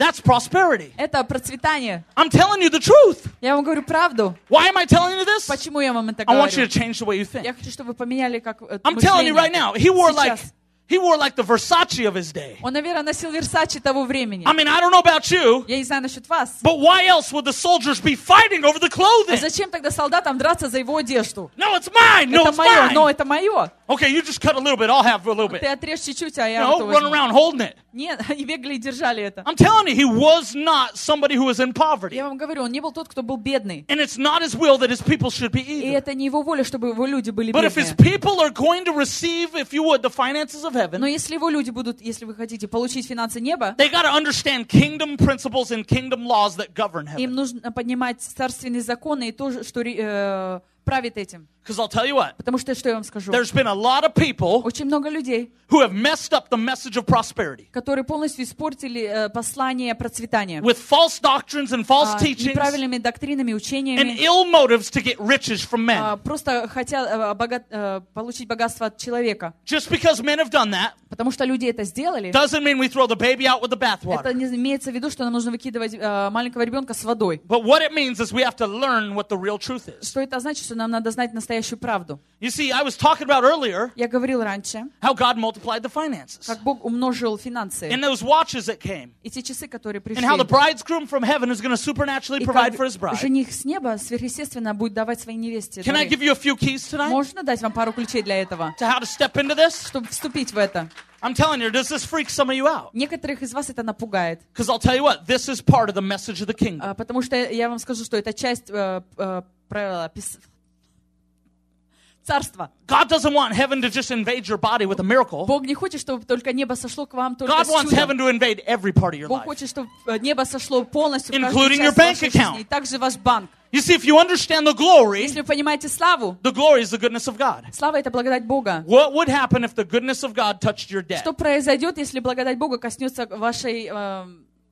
That's prosperity. Это процветание. I'm telling you the truth. Я вам говорю правду. Why am I telling you this? Почему я вам это I want you говорю? to change the way you Я think. хочу, чтобы вы поменяли как э, I'm telling you right мышление. now, he wore like Сейчас. he wore like the Versace of his day. Он, наверное, носил Версачи того времени. I mean, I don't know about you, Я не знаю насчет вас. but why else would the soldiers be fighting over the А clothing? зачем тогда солдатам драться за его одежду? No, it's mine. No, Это it's мое, но mine. это мое. Okay, you just cut a little bit. I'll have a little Ты bit. отрежь чуть-чуть, а я No, вот run возьму. around holding it. Нет, они бегали и держали это. I'm telling you, he was not somebody who was in poverty. Я вам говорю, он не был тот, кто был бедный. And it's not his will that his people should be И either. это не его воля, чтобы его люди были But if his бедные. people are going to receive, if you would, the finances of Но heaven, если его люди будут, если вы хотите получить финансы неба, they got to understand kingdom principles and kingdom laws that govern heaven. им нужно поднимать царственные законы и то, что э, правит этим. Because I'll tell you what, Потому что, что я вам скажу, there's been a lot of people очень много людей, who have messed up the message of prosperity которые полностью испортили э, послание процветания with false doctrines and false а, teachings неправильными доктринами, and учениями, ill motives to get riches from men. а, просто хотят э, богат- э, получить богатство от человека. Just because men have done that Потому что люди это сделали, doesn't mean we throw the baby out with the это bathwater. не имеется в виду, что нам нужно выкидывать э, маленького ребенка с водой. But what it means is we have to learn what the real truth is. Что это значит, что нам надо знать настоящую правду. You see, I was talking about earlier Я говорил раньше, how God multiplied the finances как Бог умножил финансы. and those watches that came И те часы, которые and пришли. how the bridegroom from heaven is going to supernaturally И provide как for his bride. жених с неба сверхъестественно будет давать своей невесте Can I дары. give you a few keys tonight Можно дать вам пару ключей для этого, to how to step into this? чтобы вступить в это? I'm telling you, does this freak some of you out? Некоторых из вас это напугает, Because I'll tell you what, this is part of the message of the kingdom. а, потому что я вам скажу, что это часть э, э, правила пис- царства. God doesn't want heaven to just invade your body with a miracle. Бог не хочет, чтобы только небо сошло к вам только God с wants heaven чудом. to invade every part of your Бог life. хочет, чтобы э, небо сошло полностью в Including каждую your часть bank вашей account. жизни, и также ваш банк. You see, if you understand the glory, Если вы понимаете славу, the glory is the goodness of God. слава — это благодать Бога. What would happen if the goodness of God touched your debt? Что произойдет, если благодать Бога коснется вашей э,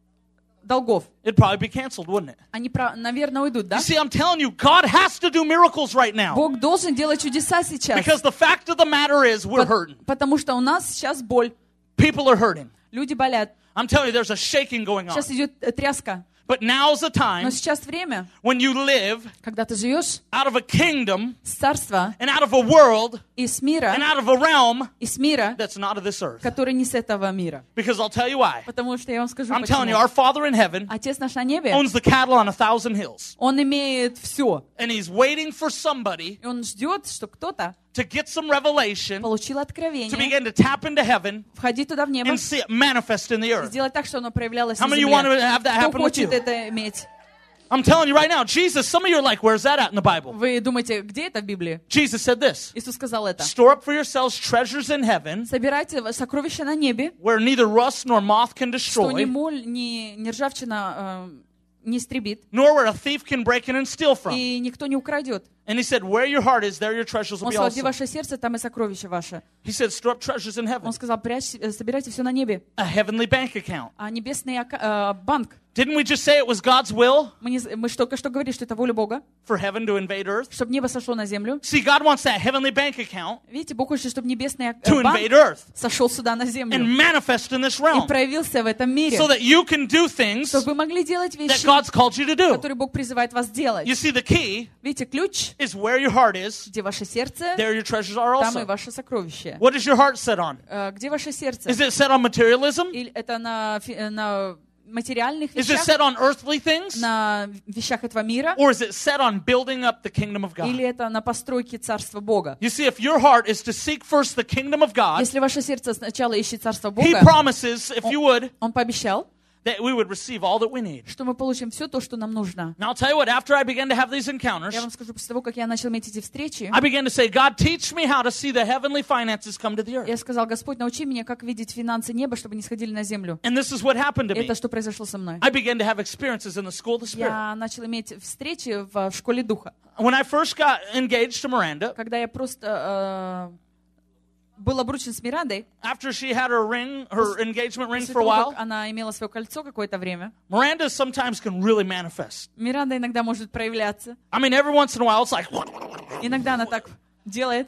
долгов? It'd probably be canceled, wouldn't it? Они, про- наверное, уйдут, да? You see, I'm telling you, God has to do miracles right now. Бог должен делать чудеса сейчас. Because the fact of the matter is, we're Пот- hurting. Потому что у нас сейчас боль. People are hurting. Люди болят. I'm telling you, there's a shaking going on. Сейчас идет э, тряска. But now's the Но time сейчас время, when you live когда ты живешь out of a kingdom с царства and out of a world и с мира, and out of a realm и с мира, that's not of this earth. который не с этого мира. Because I'll tell you why. Потому что я вам скажу, I'm telling you, почему. our Father in heaven Отец наш на небе, owns the cattle on a thousand hills. Он имеет все. And he's waiting for somebody И Он ждет, что кто-то to get some revelation, получил to откровение, begin to tap into heaven входить туда в небо, and see it manifest in the и earth. сделать так, что оно проявлялось How на many of you want to земле. have that Кто happen with хочет you? это иметь? I'm telling you right now, Jesus, some of you are like, where's that at in the Bible? Вы думаете, где это в Библии? Jesus said this, Иисус сказал это. store up for yourselves treasures in heaven Собирайте сокровища на небе, where neither rust nor moth can что ни destroy, моль, ни, ни ржавчина э, не истребит, nor where a thief can break in and steal from. и никто не украдет. And he said, where your heart is, there your treasures will Он be сказал, где also. ваше сердце, там и сокровище ваше. He said, store up treasures in heaven, Он сказал, прячь, э, собирайте все на небе. a heavenly bank account. А небесный ака- э, банк. Didn't we just say it was God's will Мы, не, з- мы ж только что говорили, что это воля Бога, for heaven to invade earth? чтобы небо сошло на землю. See, God wants that heavenly bank account Видите, Бог хочет, чтобы небесный э, to банк invade earth сошел сюда на and землю manifest in this и realm проявился в этом мире, so that you can do things чтобы вы могли делать that вещи, God's called you to do. которые Бог призывает вас делать. You see, the key Видите, ключ, is where your heart is, где ваше сердце, there your treasures are там и also. ваше сокровище. What is your heart set on? Э, Где ваше сердце? Is it set on materialism? Или это на, фи- э, на материальных Is it вещах, set on earthly things? на вещах этого мира, Or is it set on building up the kingdom of или God? это на постройке Царства Бога? You see, if your heart is to seek first the kingdom of God, Если ваше сердце сначала ищет Царство He Бога, promises, if you would, Он пообещал, that we would receive all that we need. что мы получим все то, что нам нужно. Now, I'll tell you what, after I began to have these encounters, Я вам скажу, после того, как я начал иметь эти встречи, I began to say, God, teach me how to see the heavenly finances come to the earth. я сказал, Господь, научи меня, как видеть финансы неба, чтобы не сходили на землю. And this is what happened to me. Это что произошло со мной. I began to have experiences in the school of the Spirit. Я начал иметь встречи в, в школе духа. When I first got engaged to Miranda, Когда я просто э, был обручен с Мирандой, after she had her ring, her engagement ring после for a того, while, как она имела свое кольцо какое-то время, Miranda sometimes can really manifest. Миранда иногда может проявляться. I mean, every once in a while, it's like, Иногда она так делает.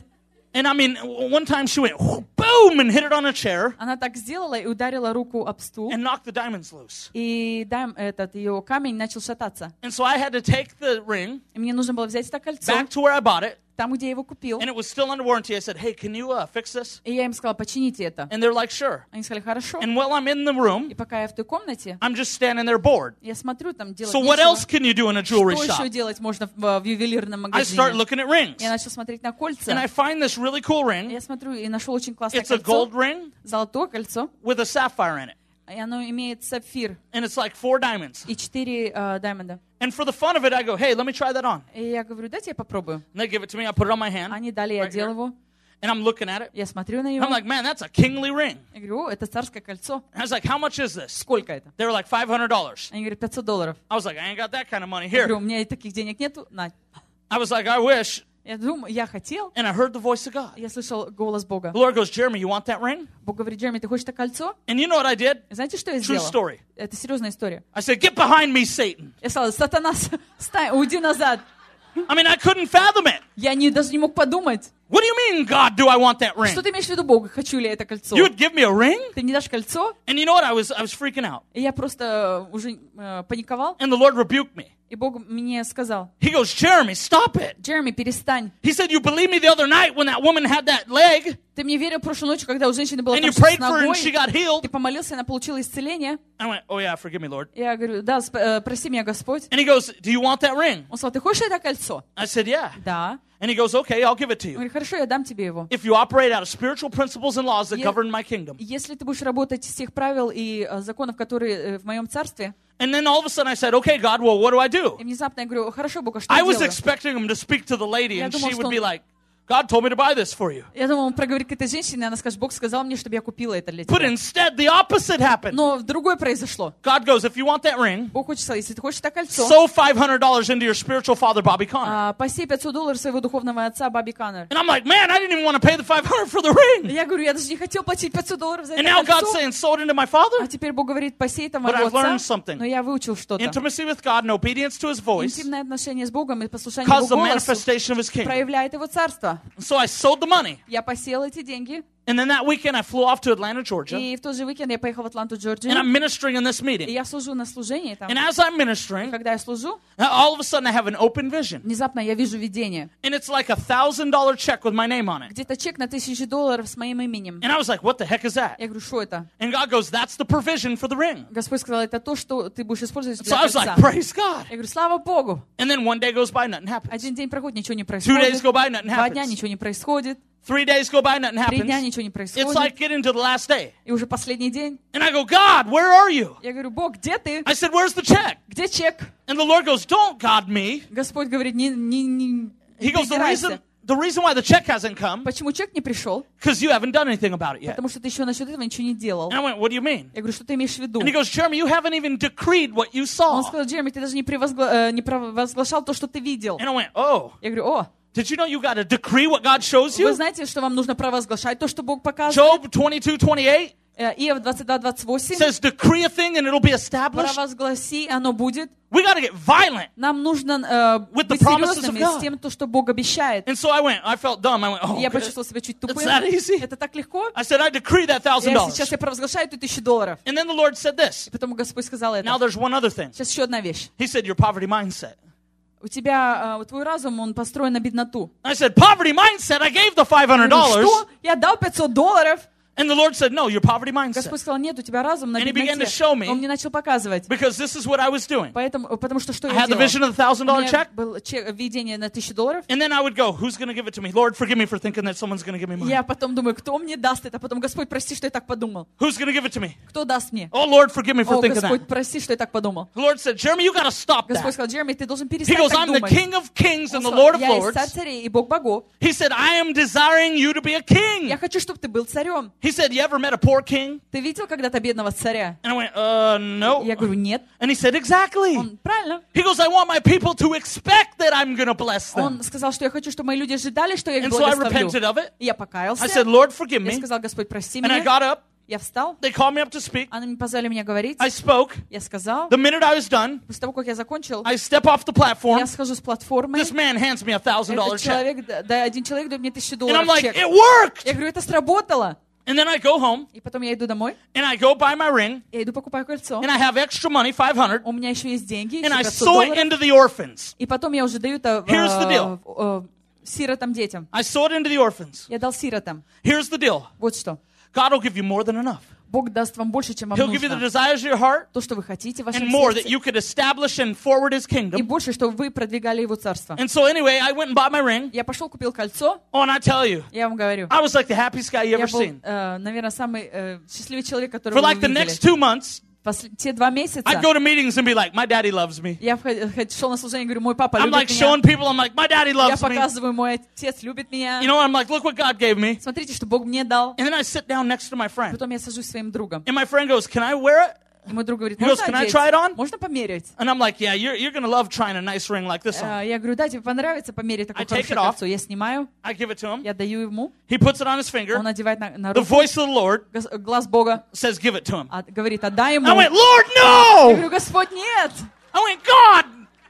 And I mean, one time she went boom and hit it on a chair Она так сделала и ударила руку об стул, and knocked the diamonds loose. и дайм, этот ее камень начал шататься. And so I had to take the ring И мне нужно было взять это кольцо, back to where I bought it, там, где я его купил. and it was still under warranty. I said, hey, can you uh, fix this? И я им сказала, почините это. And they're like, sure. Они сказали, хорошо. And while I'm in the room, И пока я в той комнате, I'm just standing there bored. я смотрю, там делать So what нечего. else can you do in a jewelry Что еще shop? делать можно в, в ювелирном I start магазине? looking at rings. Я начал смотреть на кольца. And I find this really cool ring. Я смотрю и нашел очень классное It's a кольцо. gold ring Золотое кольцо. with a sapphire in it. И оно имеет сапфир And it's like four diamonds. и четыре э, даймонда. And for the fun of it, I go, hey, let me try that on. И я говорю, дайте я попробую. And they give it to me. I put it on my hand. Они дали, я Right одел here. его. And I'm looking at it. Я смотрю на I'm него. like, man, that's a kingly ring. Я говорю, о, это царское кольцо. And I was like, how much is this? Сколько это? They were like five hundred dollars. Они говорят, пятьсот долларов. I was like, I ain't got that kind of money. Я Here. говорю, у меня и таких денег нету. На. I was like, I wish. Я думаю, я хотел. And I heard the voice of God. Я слышал голос Бога. The Lord goes, Jeremy, you want that ring? Бог говорит, Джереми, ты хочешь это кольцо? And you know what I did? И знаете, что я True сделала? story. Это серьезная история. I said, get behind me, Satan. Я сказала, сатана, стай, уйди назад. I mean, I couldn't fathom it. Я не, даже не мог подумать. What do you mean, God, do I want that ring? Что ты имеешь в виду, Бог? Хочу ли я это кольцо? You would give me a ring? Ты мне дашь кольцо? And you know what? I was, I was freaking out. И я просто уже э, паниковал. And the Lord rebuked me. И Бог мне сказал, He goes, Jeremy, stop it. Джереми, перестань. He said, you believed me the other night when that woman had that leg, Ты мне верил прошлой ночью, когда у женщины было and там you что-то prayed с for her and she ногой. got healed. Ты помолился, она получила исцеление. I went, oh yeah, forgive me, Lord. Я говорю, да, сп- э, прости меня, Господь. And he goes, do you want that ring? Он сказал, ты хочешь это кольцо? I said, yeah. Да. And he goes, okay, I'll give it to Я you. говорю, хорошо, я дам тебе его. If you operate out of spiritual principles and laws that Ye- govern my kingdom. Если ты будешь работать с тех правил и э, законов, которые э, в моем царстве, And then all of a sudden I said, okay, God, well, what do I do? и внезапно я говорю, хорошо, Бог, а что I я was делаю? expecting him to speak to the lady Я and думал, she что would он- be like, God told me to buy this for you. Я думал, он проговорит к этой женщине, и она скажет, Бог сказал мне, чтобы я купила это для But тебя. instead, the opposite happened. Но другое произошло. God goes, if you want that ring, Бог хочет сказать, если ты хочешь это кольцо, sow five hundred dollars into your spiritual father, Bobby Connor. а, посей пятьсот долларов своего духовного отца Бобби Каннер. And I'm like, man, I didn't even want to pay the five hundred for the ring. Я говорю, я даже не хотел платить пятьсот долларов за And это now God's кольцо. saying, sow it into my father. А теперь Бог говорит, посей это But моего I've learned отца. something. Но я выучил что-то. Intimacy with God and obedience to his voice Интимное отношение с Богом и послушание cause the Его голосу manifestation of his kingdom. проявляет Его царство. So I sowed the money. Я посеял эти деньги, And then that weekend I flew off to Atlanta, Georgia. и в тот же уикенд я поехал в Атланту, Джорджию, And I'm ministering in this и meeting. я служу на служении там. And as I'm ministering, Когда я служу, all of a sudden I have an open vision. внезапно я вижу видение. And it's like a thousand dollar check with my name on it. Где-то чек на тысячу долларов с моим именем. And I was like, what the heck is that? Я говорю, что это? And God goes, that's the provision for the ring. Господь сказал, это то, что ты будешь использовать So для I was кольца. like, praise God. Я говорю, слава Богу. And then one day goes by, nothing happens. Один день проходит, ничего не Two days происходит. go by, nothing Два дня happens. ничего не происходит. Three days go by, nothing Три дня happens. ничего не It's происходит. like getting to the last day. И уже последний день. And I go, God, where are you? Я говорю, Бог, где ты? I said, where's the check? Где чек? And the Lord goes, don't God me. Господь говорит, не, не, не He goes, the придирайся. reason, the reason why the check hasn't come, Почему чек не пришел? because you haven't done anything about it yet. Потому что ты еще насчет этого ничего не делал. And I went, what do you mean? Я говорю, что ты имеешь в виду? And he goes, Jeremy, you haven't even decreed what you Он saw. сказал, Джереми, ты даже не, превозгла- э, не провозглашал то, что ты видел. And I went, oh, Я говорю, о, did you know you got to decree what God shows вы you? знаете, что вам нужно провозглашать то, что Бог показывает? Job twenty-two twenty-eight Э, Иов двадцать два двадцать восемь. says, decree a thing and it'll be established. Провозгласи, оно будет. We got to get violent. Нам нужно э, With the быть promises of серьезными God. с тем, то, что Бог обещает. And so I went, I felt dumb. I went, oh, И я good. почувствовал себя чуть тупым. It's that easy? Это так легко. I said, I decree that thousand Я dollars. сейчас я провозглашаю эту тысячу долларов. And then the Lord said this. И потом Господь сказал это. Now there's one other thing. Сейчас еще одна вещь. He said, your poverty mindset. У тебя, э, твой разум, он построен на бедноту. I said, poverty mindset? I gave the five Я hundred говорю, dollars. что? Я дал пятьсот долларов. And the Lord said, no, your poverty mindset. Господь сказал, нет, у тебя разум на And he began to бедноте. show me- Он мне начал показывать. Because this is what I was doing. Поэтому, потому что что I я had the делал? vision of the thousand У dollar меня check. было чек- видение на тысячу долларов. And then I would go, who's going to give it to me? Lord, forgive me for thinking that someone's going to give me money. Я потом думаю, кто мне даст это? Потом, Господь, прости, что я так подумал. Who's going to give it to me? Кто даст мне? Oh, Lord, forgive me for О, thinking Господь, that. прости, что я так подумал. The Lord said, Jeremy, you got to stop Господь that. сказал, Джереми, ты должен He перестать goes, так I'm the думать. King of kings Он and the сказал, Lord of я есть царь lords. царей и Бог богов. He said, I am desiring you to be a king. Я хочу, чтобы ты был царем. He said, you ever met a poor king? Ты видел когда-то бедного царя? And I went, uh, no. Я говорю, нет. And he said, exactly. Он, правильно. He goes, I want my people to expect that I'm going to bless them. Он сказал, что я хочу, чтобы мои люди ожидали, что я их And so I благословлю. repented of it. И я покаялся. I said, Lord, forgive Я me. сказал, Господь, прости And I меня. got up Я встал, They called me up to speak. они позвали меня говорить. I spoke. Я сказал. The minute I was done, После того, как я закончил, I step off the platform. я схожу с платформы. This man hands me a thousand dollar Этот check. человек, да, да, один человек дает мне тысячу And долларов I'm like, чек. it worked. Я говорю, это сработало. And then I go home И потом я иду домой, and I go buy my ring я иду покупаю кольцо. and I have extra money, five hundred, У меня еще есть деньги, еще and I пятьсот sow it долларов. into the orphans. И потом я уже даю это Here's the deal. э, э, сиротам детям. I sow it into the orphans. Я дал сиротам. Here's the deal. Вот что. God will give you more than enough. Бог даст вам больше, чем вам He'll give you the нужно. desires of your heart То, что вы хотите в вашем and more that сердце. you could establish and forward His И kingdom. больше, чтобы вы продвигали Его царство. And so anyway, I went and bought my ring. Я пошел, купил кольцо. Oh, and I tell you, Я вам говорю. I was like the happiest guy you Я ever был, seen. э, наверное, самый э, счастливый человек, которого For вы like the видели. next two months, После, те два месяца I'd go to meetings and be like, my daddy loves me. я вход- шел на служение и говорю, мой папа I'm любит like меня. showing people, I'm like, my daddy Я loves me. показываю, мой отец любит меня. You know, I'm like, look what God gave me. Смотрите, что Бог мне дал. And then I sit down next to my friend. Потом я сажусь с своим другом. And my friend goes, can I wear it? И мой друг говорит, He goes, можно "Can I одеть? try it on?" Можно померить? And I'm like, yeah, you're, you're going to love trying a nice ring like this on. Э, Я говорю, да, тебе понравится померить I такое take хорошее it off. кольцо. Я снимаю, I give it to him. я даю ему, He puts it on his finger. он надевает на, на The руку. voice of the Lord Гос- Глаз Бога says, give it to him. а, говорит, отдай ему. I went, Lord, Я no! говорю, Господь, нет! I went, God,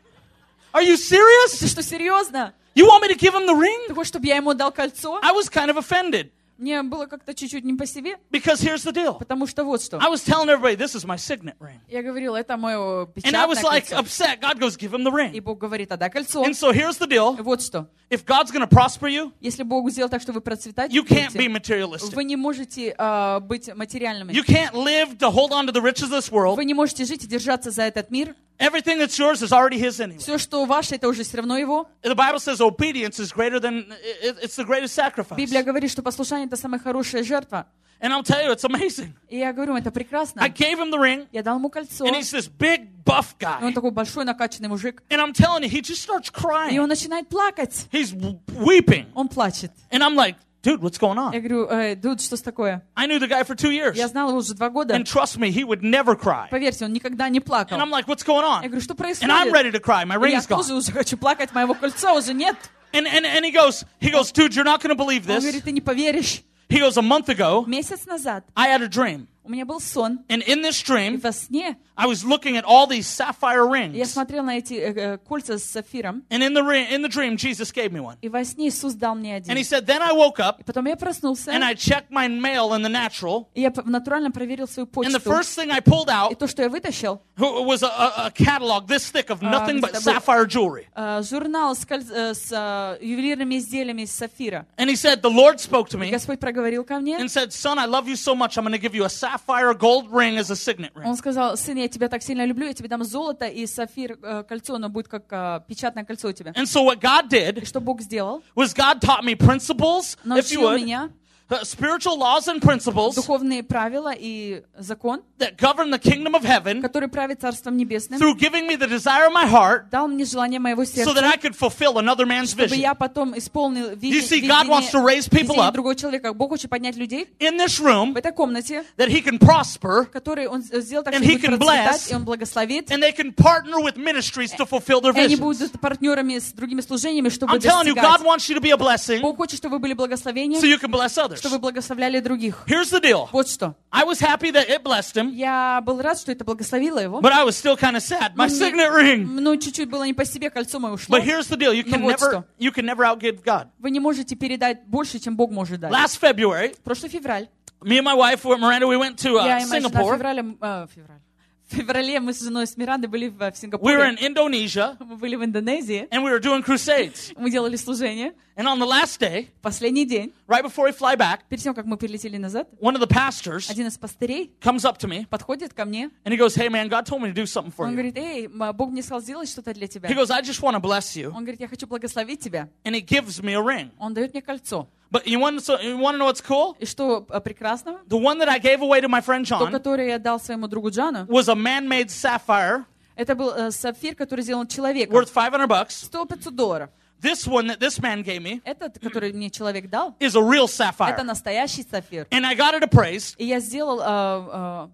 are you serious? Ты что, серьезно? You want me to give him the ring? Ты хочешь, чтобы я ему дал кольцо? I was kind of offended Мне было как-то чуть-чуть не по себе, because here's the deal. потому что вот что. I was telling everybody, this is my signet ring. Я говорила, это мое And I печатное was like кольцо. upset. God goes, give him the И ring. Бог говорит, отдай кольцо. And so here's the deal. Вот что. If God's going to prosper you, Если Бог сделал так, что вы процветаете, you can't be вы materialistic. не можете а, быть материальными. You can't live to hold on to the riches of this world. Вы не можете жить и держаться за этот мир. Everything that's yours is already His anyway. Все, что ваше, это уже все равно Его. The Bible says obedience is greater than, it- it's the greatest sacrifice. Библия говорит, что послушание — это самая хорошая жертва. And I'll tell you, it's amazing. И я говорю, это прекрасно. I gave him the ring, Я дал ему кольцо. and he's this big, buff И он guy. такой большой, накачанный мужик. And I'm telling you, he just starts И crying. он начинает плакать. He's w- weeping. Он плачет. And I'm like, dude, what's going Я on? говорю, э, Дуд, что такое? I knew the guy for two years. Я знала его уже два года. And trust me, he would never cry. Поверьте, он никогда не плакал. And I'm like, what's going Я on? говорю, что And I'm происходит? ready to cry. My И Я ring's gone. тоже уже хочу плакать, моего кольца уже нет. And, and, and he goes, he goes, dude, you're not going to believe Он this. говорит, ты не поверишь. He goes, a month ago, Месяц назад I had a dream. у меня был сон. And in this И dream, во сне I was looking at all these sapphire я rings. смотрела на эти э, э, кольца с сапфиром. And in the, ring, in the dream, Jesus gave me one. И во сне Иисус дал мне And один. he said, then I woke up И потом я проснулся. and I checked my mail in the natural. И я п- натурально проверил свою And the почту. first thing I pulled И out то, что я вытащил, was a, a, a catalog this thick of nothing but Мистер Бу- sapphire jewelry. э, журнал с, коль- э, с э, ювелирными изделиями из сапфира. And he said, the Lord spoke to И me Господь проговорил ко мне. and said, son, I love you so much, I'm going to give you a sapphire gold ring as a signet ring. Он сказал, сын, я тебя так сильно люблю, я тебе дам золото и сапфир э, кольцо, оно будет как э, печатное кольцо у тебя. And so what God И did что Бог сделал? was God taught me principles, if you Научил would, меня uh, spiritual laws and principles духовные правила и закон, that govern the kingdom of heaven который правит Царством Небесным, through giving me the desire of my heart дал мне желание моего so that сердца, I could fulfill another man's чтобы vision. я потом исполнил You видение, see, God wants to raise people видение up другого человека. Бог хочет поднять людей in this room в этой комнате, that He can prosper которые Он сделал так, And что he будут can процветать, bless. и Он благословит. and they can partner with ministries to fulfill their И они visions. будут партнерами с другими служениями, чтобы I'm telling you, God достигать. wants you to be a blessing Бог хочет, чтобы вы были благословением, so you can bless others. чтобы вы благословляли других. Here's the deal. Вот что. I was happy that it blessed him, Я был рад, что это благословило его. but I was still kind of sad. My Ну, signet ring. Ну, чуть-чуть было не по себе, кольцо мое ушло. But here's the deal. You can Ну, вот never, что. you can never outgive God. Вы не можете передать больше, чем Бог может дать. Last February, Прошлый февраль. me and my wife, Miranda, we went to Я uh, и моя жена в Singapore. феврале, э, февраль. В феврале мы с женой с Мирандой были в, в We were Сингапуре. in Indonesia, Мы были в Индонезии. and we were doing crusades. Мы делали служение. And on the last day, Последний день, right before we fly back, перед тем, как мы прилетели назад, one of the pastors один из пастырей comes up to me, подходит ко мне. and he goes, hey, man, God told me to do something for Он you. говорит, эй, м, Бог мне сказал сделать что-то для тебя. He goes, I just want to bless you. Он говорит, я хочу благословить тебя. And he gives me a ring. Он дает мне кольцо. But you want, so, you want to know what's cool? И что э, прекрасного? The one that I gave away to my friend То, John которое я дал своему другу Джану, was a man-made sapphire это был э, сапфир, который сделан человеком. worth five hundred bucks. сто пятьсот долларов. This one that this man gave me Этот, который мне человек дал, is a real это sapphire. настоящий сапфир. And I got it appraised, И я сделал, э, э,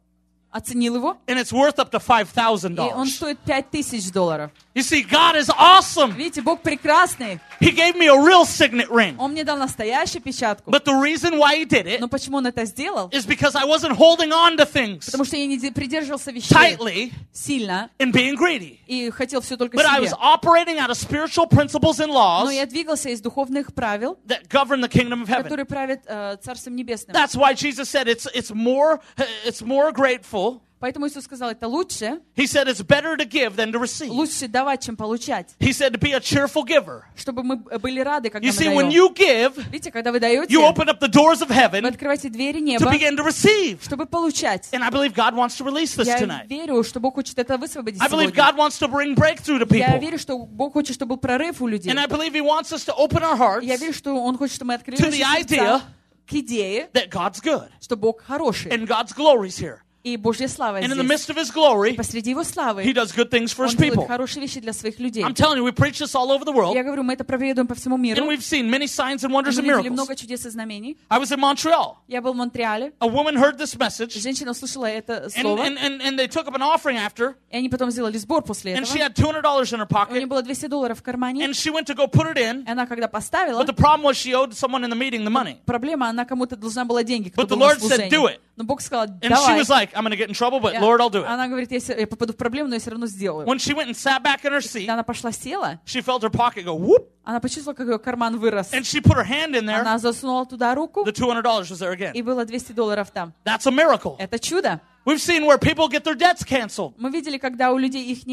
оценил его, and it's worth up to five thousand и он dollars. стоит пять тысяч долларов. You see, God is awesome. Видите, Бог прекрасный. He gave me a real signet ring. Он мне дал настоящую печатку. But the reason why he did it Но почему он это сделал? is because I wasn't holding on to things Потому что я не де- придерживался вещей tightly сильно and being greedy. и хотел все только But I was себе. operating out of spiritual principles and laws Но я двигался из духовных правил, that govern the kingdom of heaven. которые правят э, Царством Небесным. That's why Jesus said it's it's more it's more grateful. Поэтому Иисус сказал, это лучше, He said it's better to give than to receive. лучше давать, чем получать. He said to be a cheerful giver. Чтобы мы были рады, когда You мы see, when даем. you give, Видите, когда вы даете, you open up the doors of вы heaven открываете двери to неба, begin to receive. чтобы получать. And I believe God wants to release this Я tonight. верю, что Бог хочет это высвободить I believe сегодня. God wants to bring breakthrough to Я people. верю, что Бог хочет, чтобы был прорыв у людей. And I believe He wants us to open our hearts Я верю, что Он хочет, чтобы мы открыли to наши the idea сердца к идее, that God's good что Бог хороший. and God's glory's here. И Божья слава And in the здесь. midst of His glory, Посреди Его славы He does good things for Он His делает people. хорошие вещи для своих людей. I'm telling you, we preach this all over the world, Я говорю, мы это проповедуем по всему миру. and we've seen many signs and wonders Мы and видели miracles. много чудес и знамений. I was in Montreal. Я был в Монреале. A woman heard this message, Женщина услышала это and, слово. and, and, and they took up an offering after, И они потом сделали сбор после and этого. she had two hundred dollars in her У нее pocket, было двести долларов в кармане. and she went to go put it in, И она, когда поставила, but the problem was she owed someone in the meeting the money. проблема, она кому-то должна была деньги, кто But the был на Lord said, служении. "Do it." Но Бог сказал, And she давай. was like, I'm going to get in trouble, but И Lord, I'll do it. Она говорит, если я попаду в проблему, но я все равно сделаю. When she went and sat back in her seat, Когда она пошла, села, she felt her pocket go whoop, она почувствовала, как ее карман вырос. and she put her hand in there. Она засунула туда руку, The two hundred dollars was there again. и было двести долларов там. That's a miracle. Это чудо. We've seen where people get their debts canceled. Мы видели, когда у людей их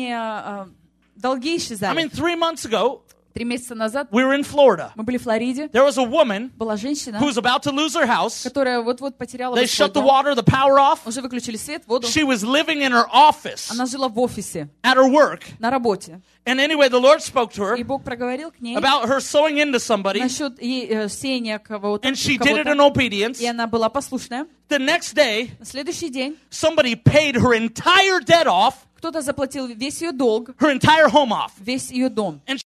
долги I исчезали. mean, three months ago, Три месяца назад we were in Florida. мы были в Флориде. There was a woman Была женщина, who was about to lose her house. которая вот-вот потеряла They свой shut the дом. water, the power off. Уже выключили свет, воду. She was living in her office Она жила в офисе, at her work. на работе. And anyway, the Lord spoke to her И Бог проговорил к ней about her sowing into somebody, насчет ей, э, сеяния кого-то. and she did it in кого-то. obedience. И она была послушная. The next day, На следующий день somebody paid her entire debt off, кто-то заплатил весь ее долг, her entire home off. весь ее дом. And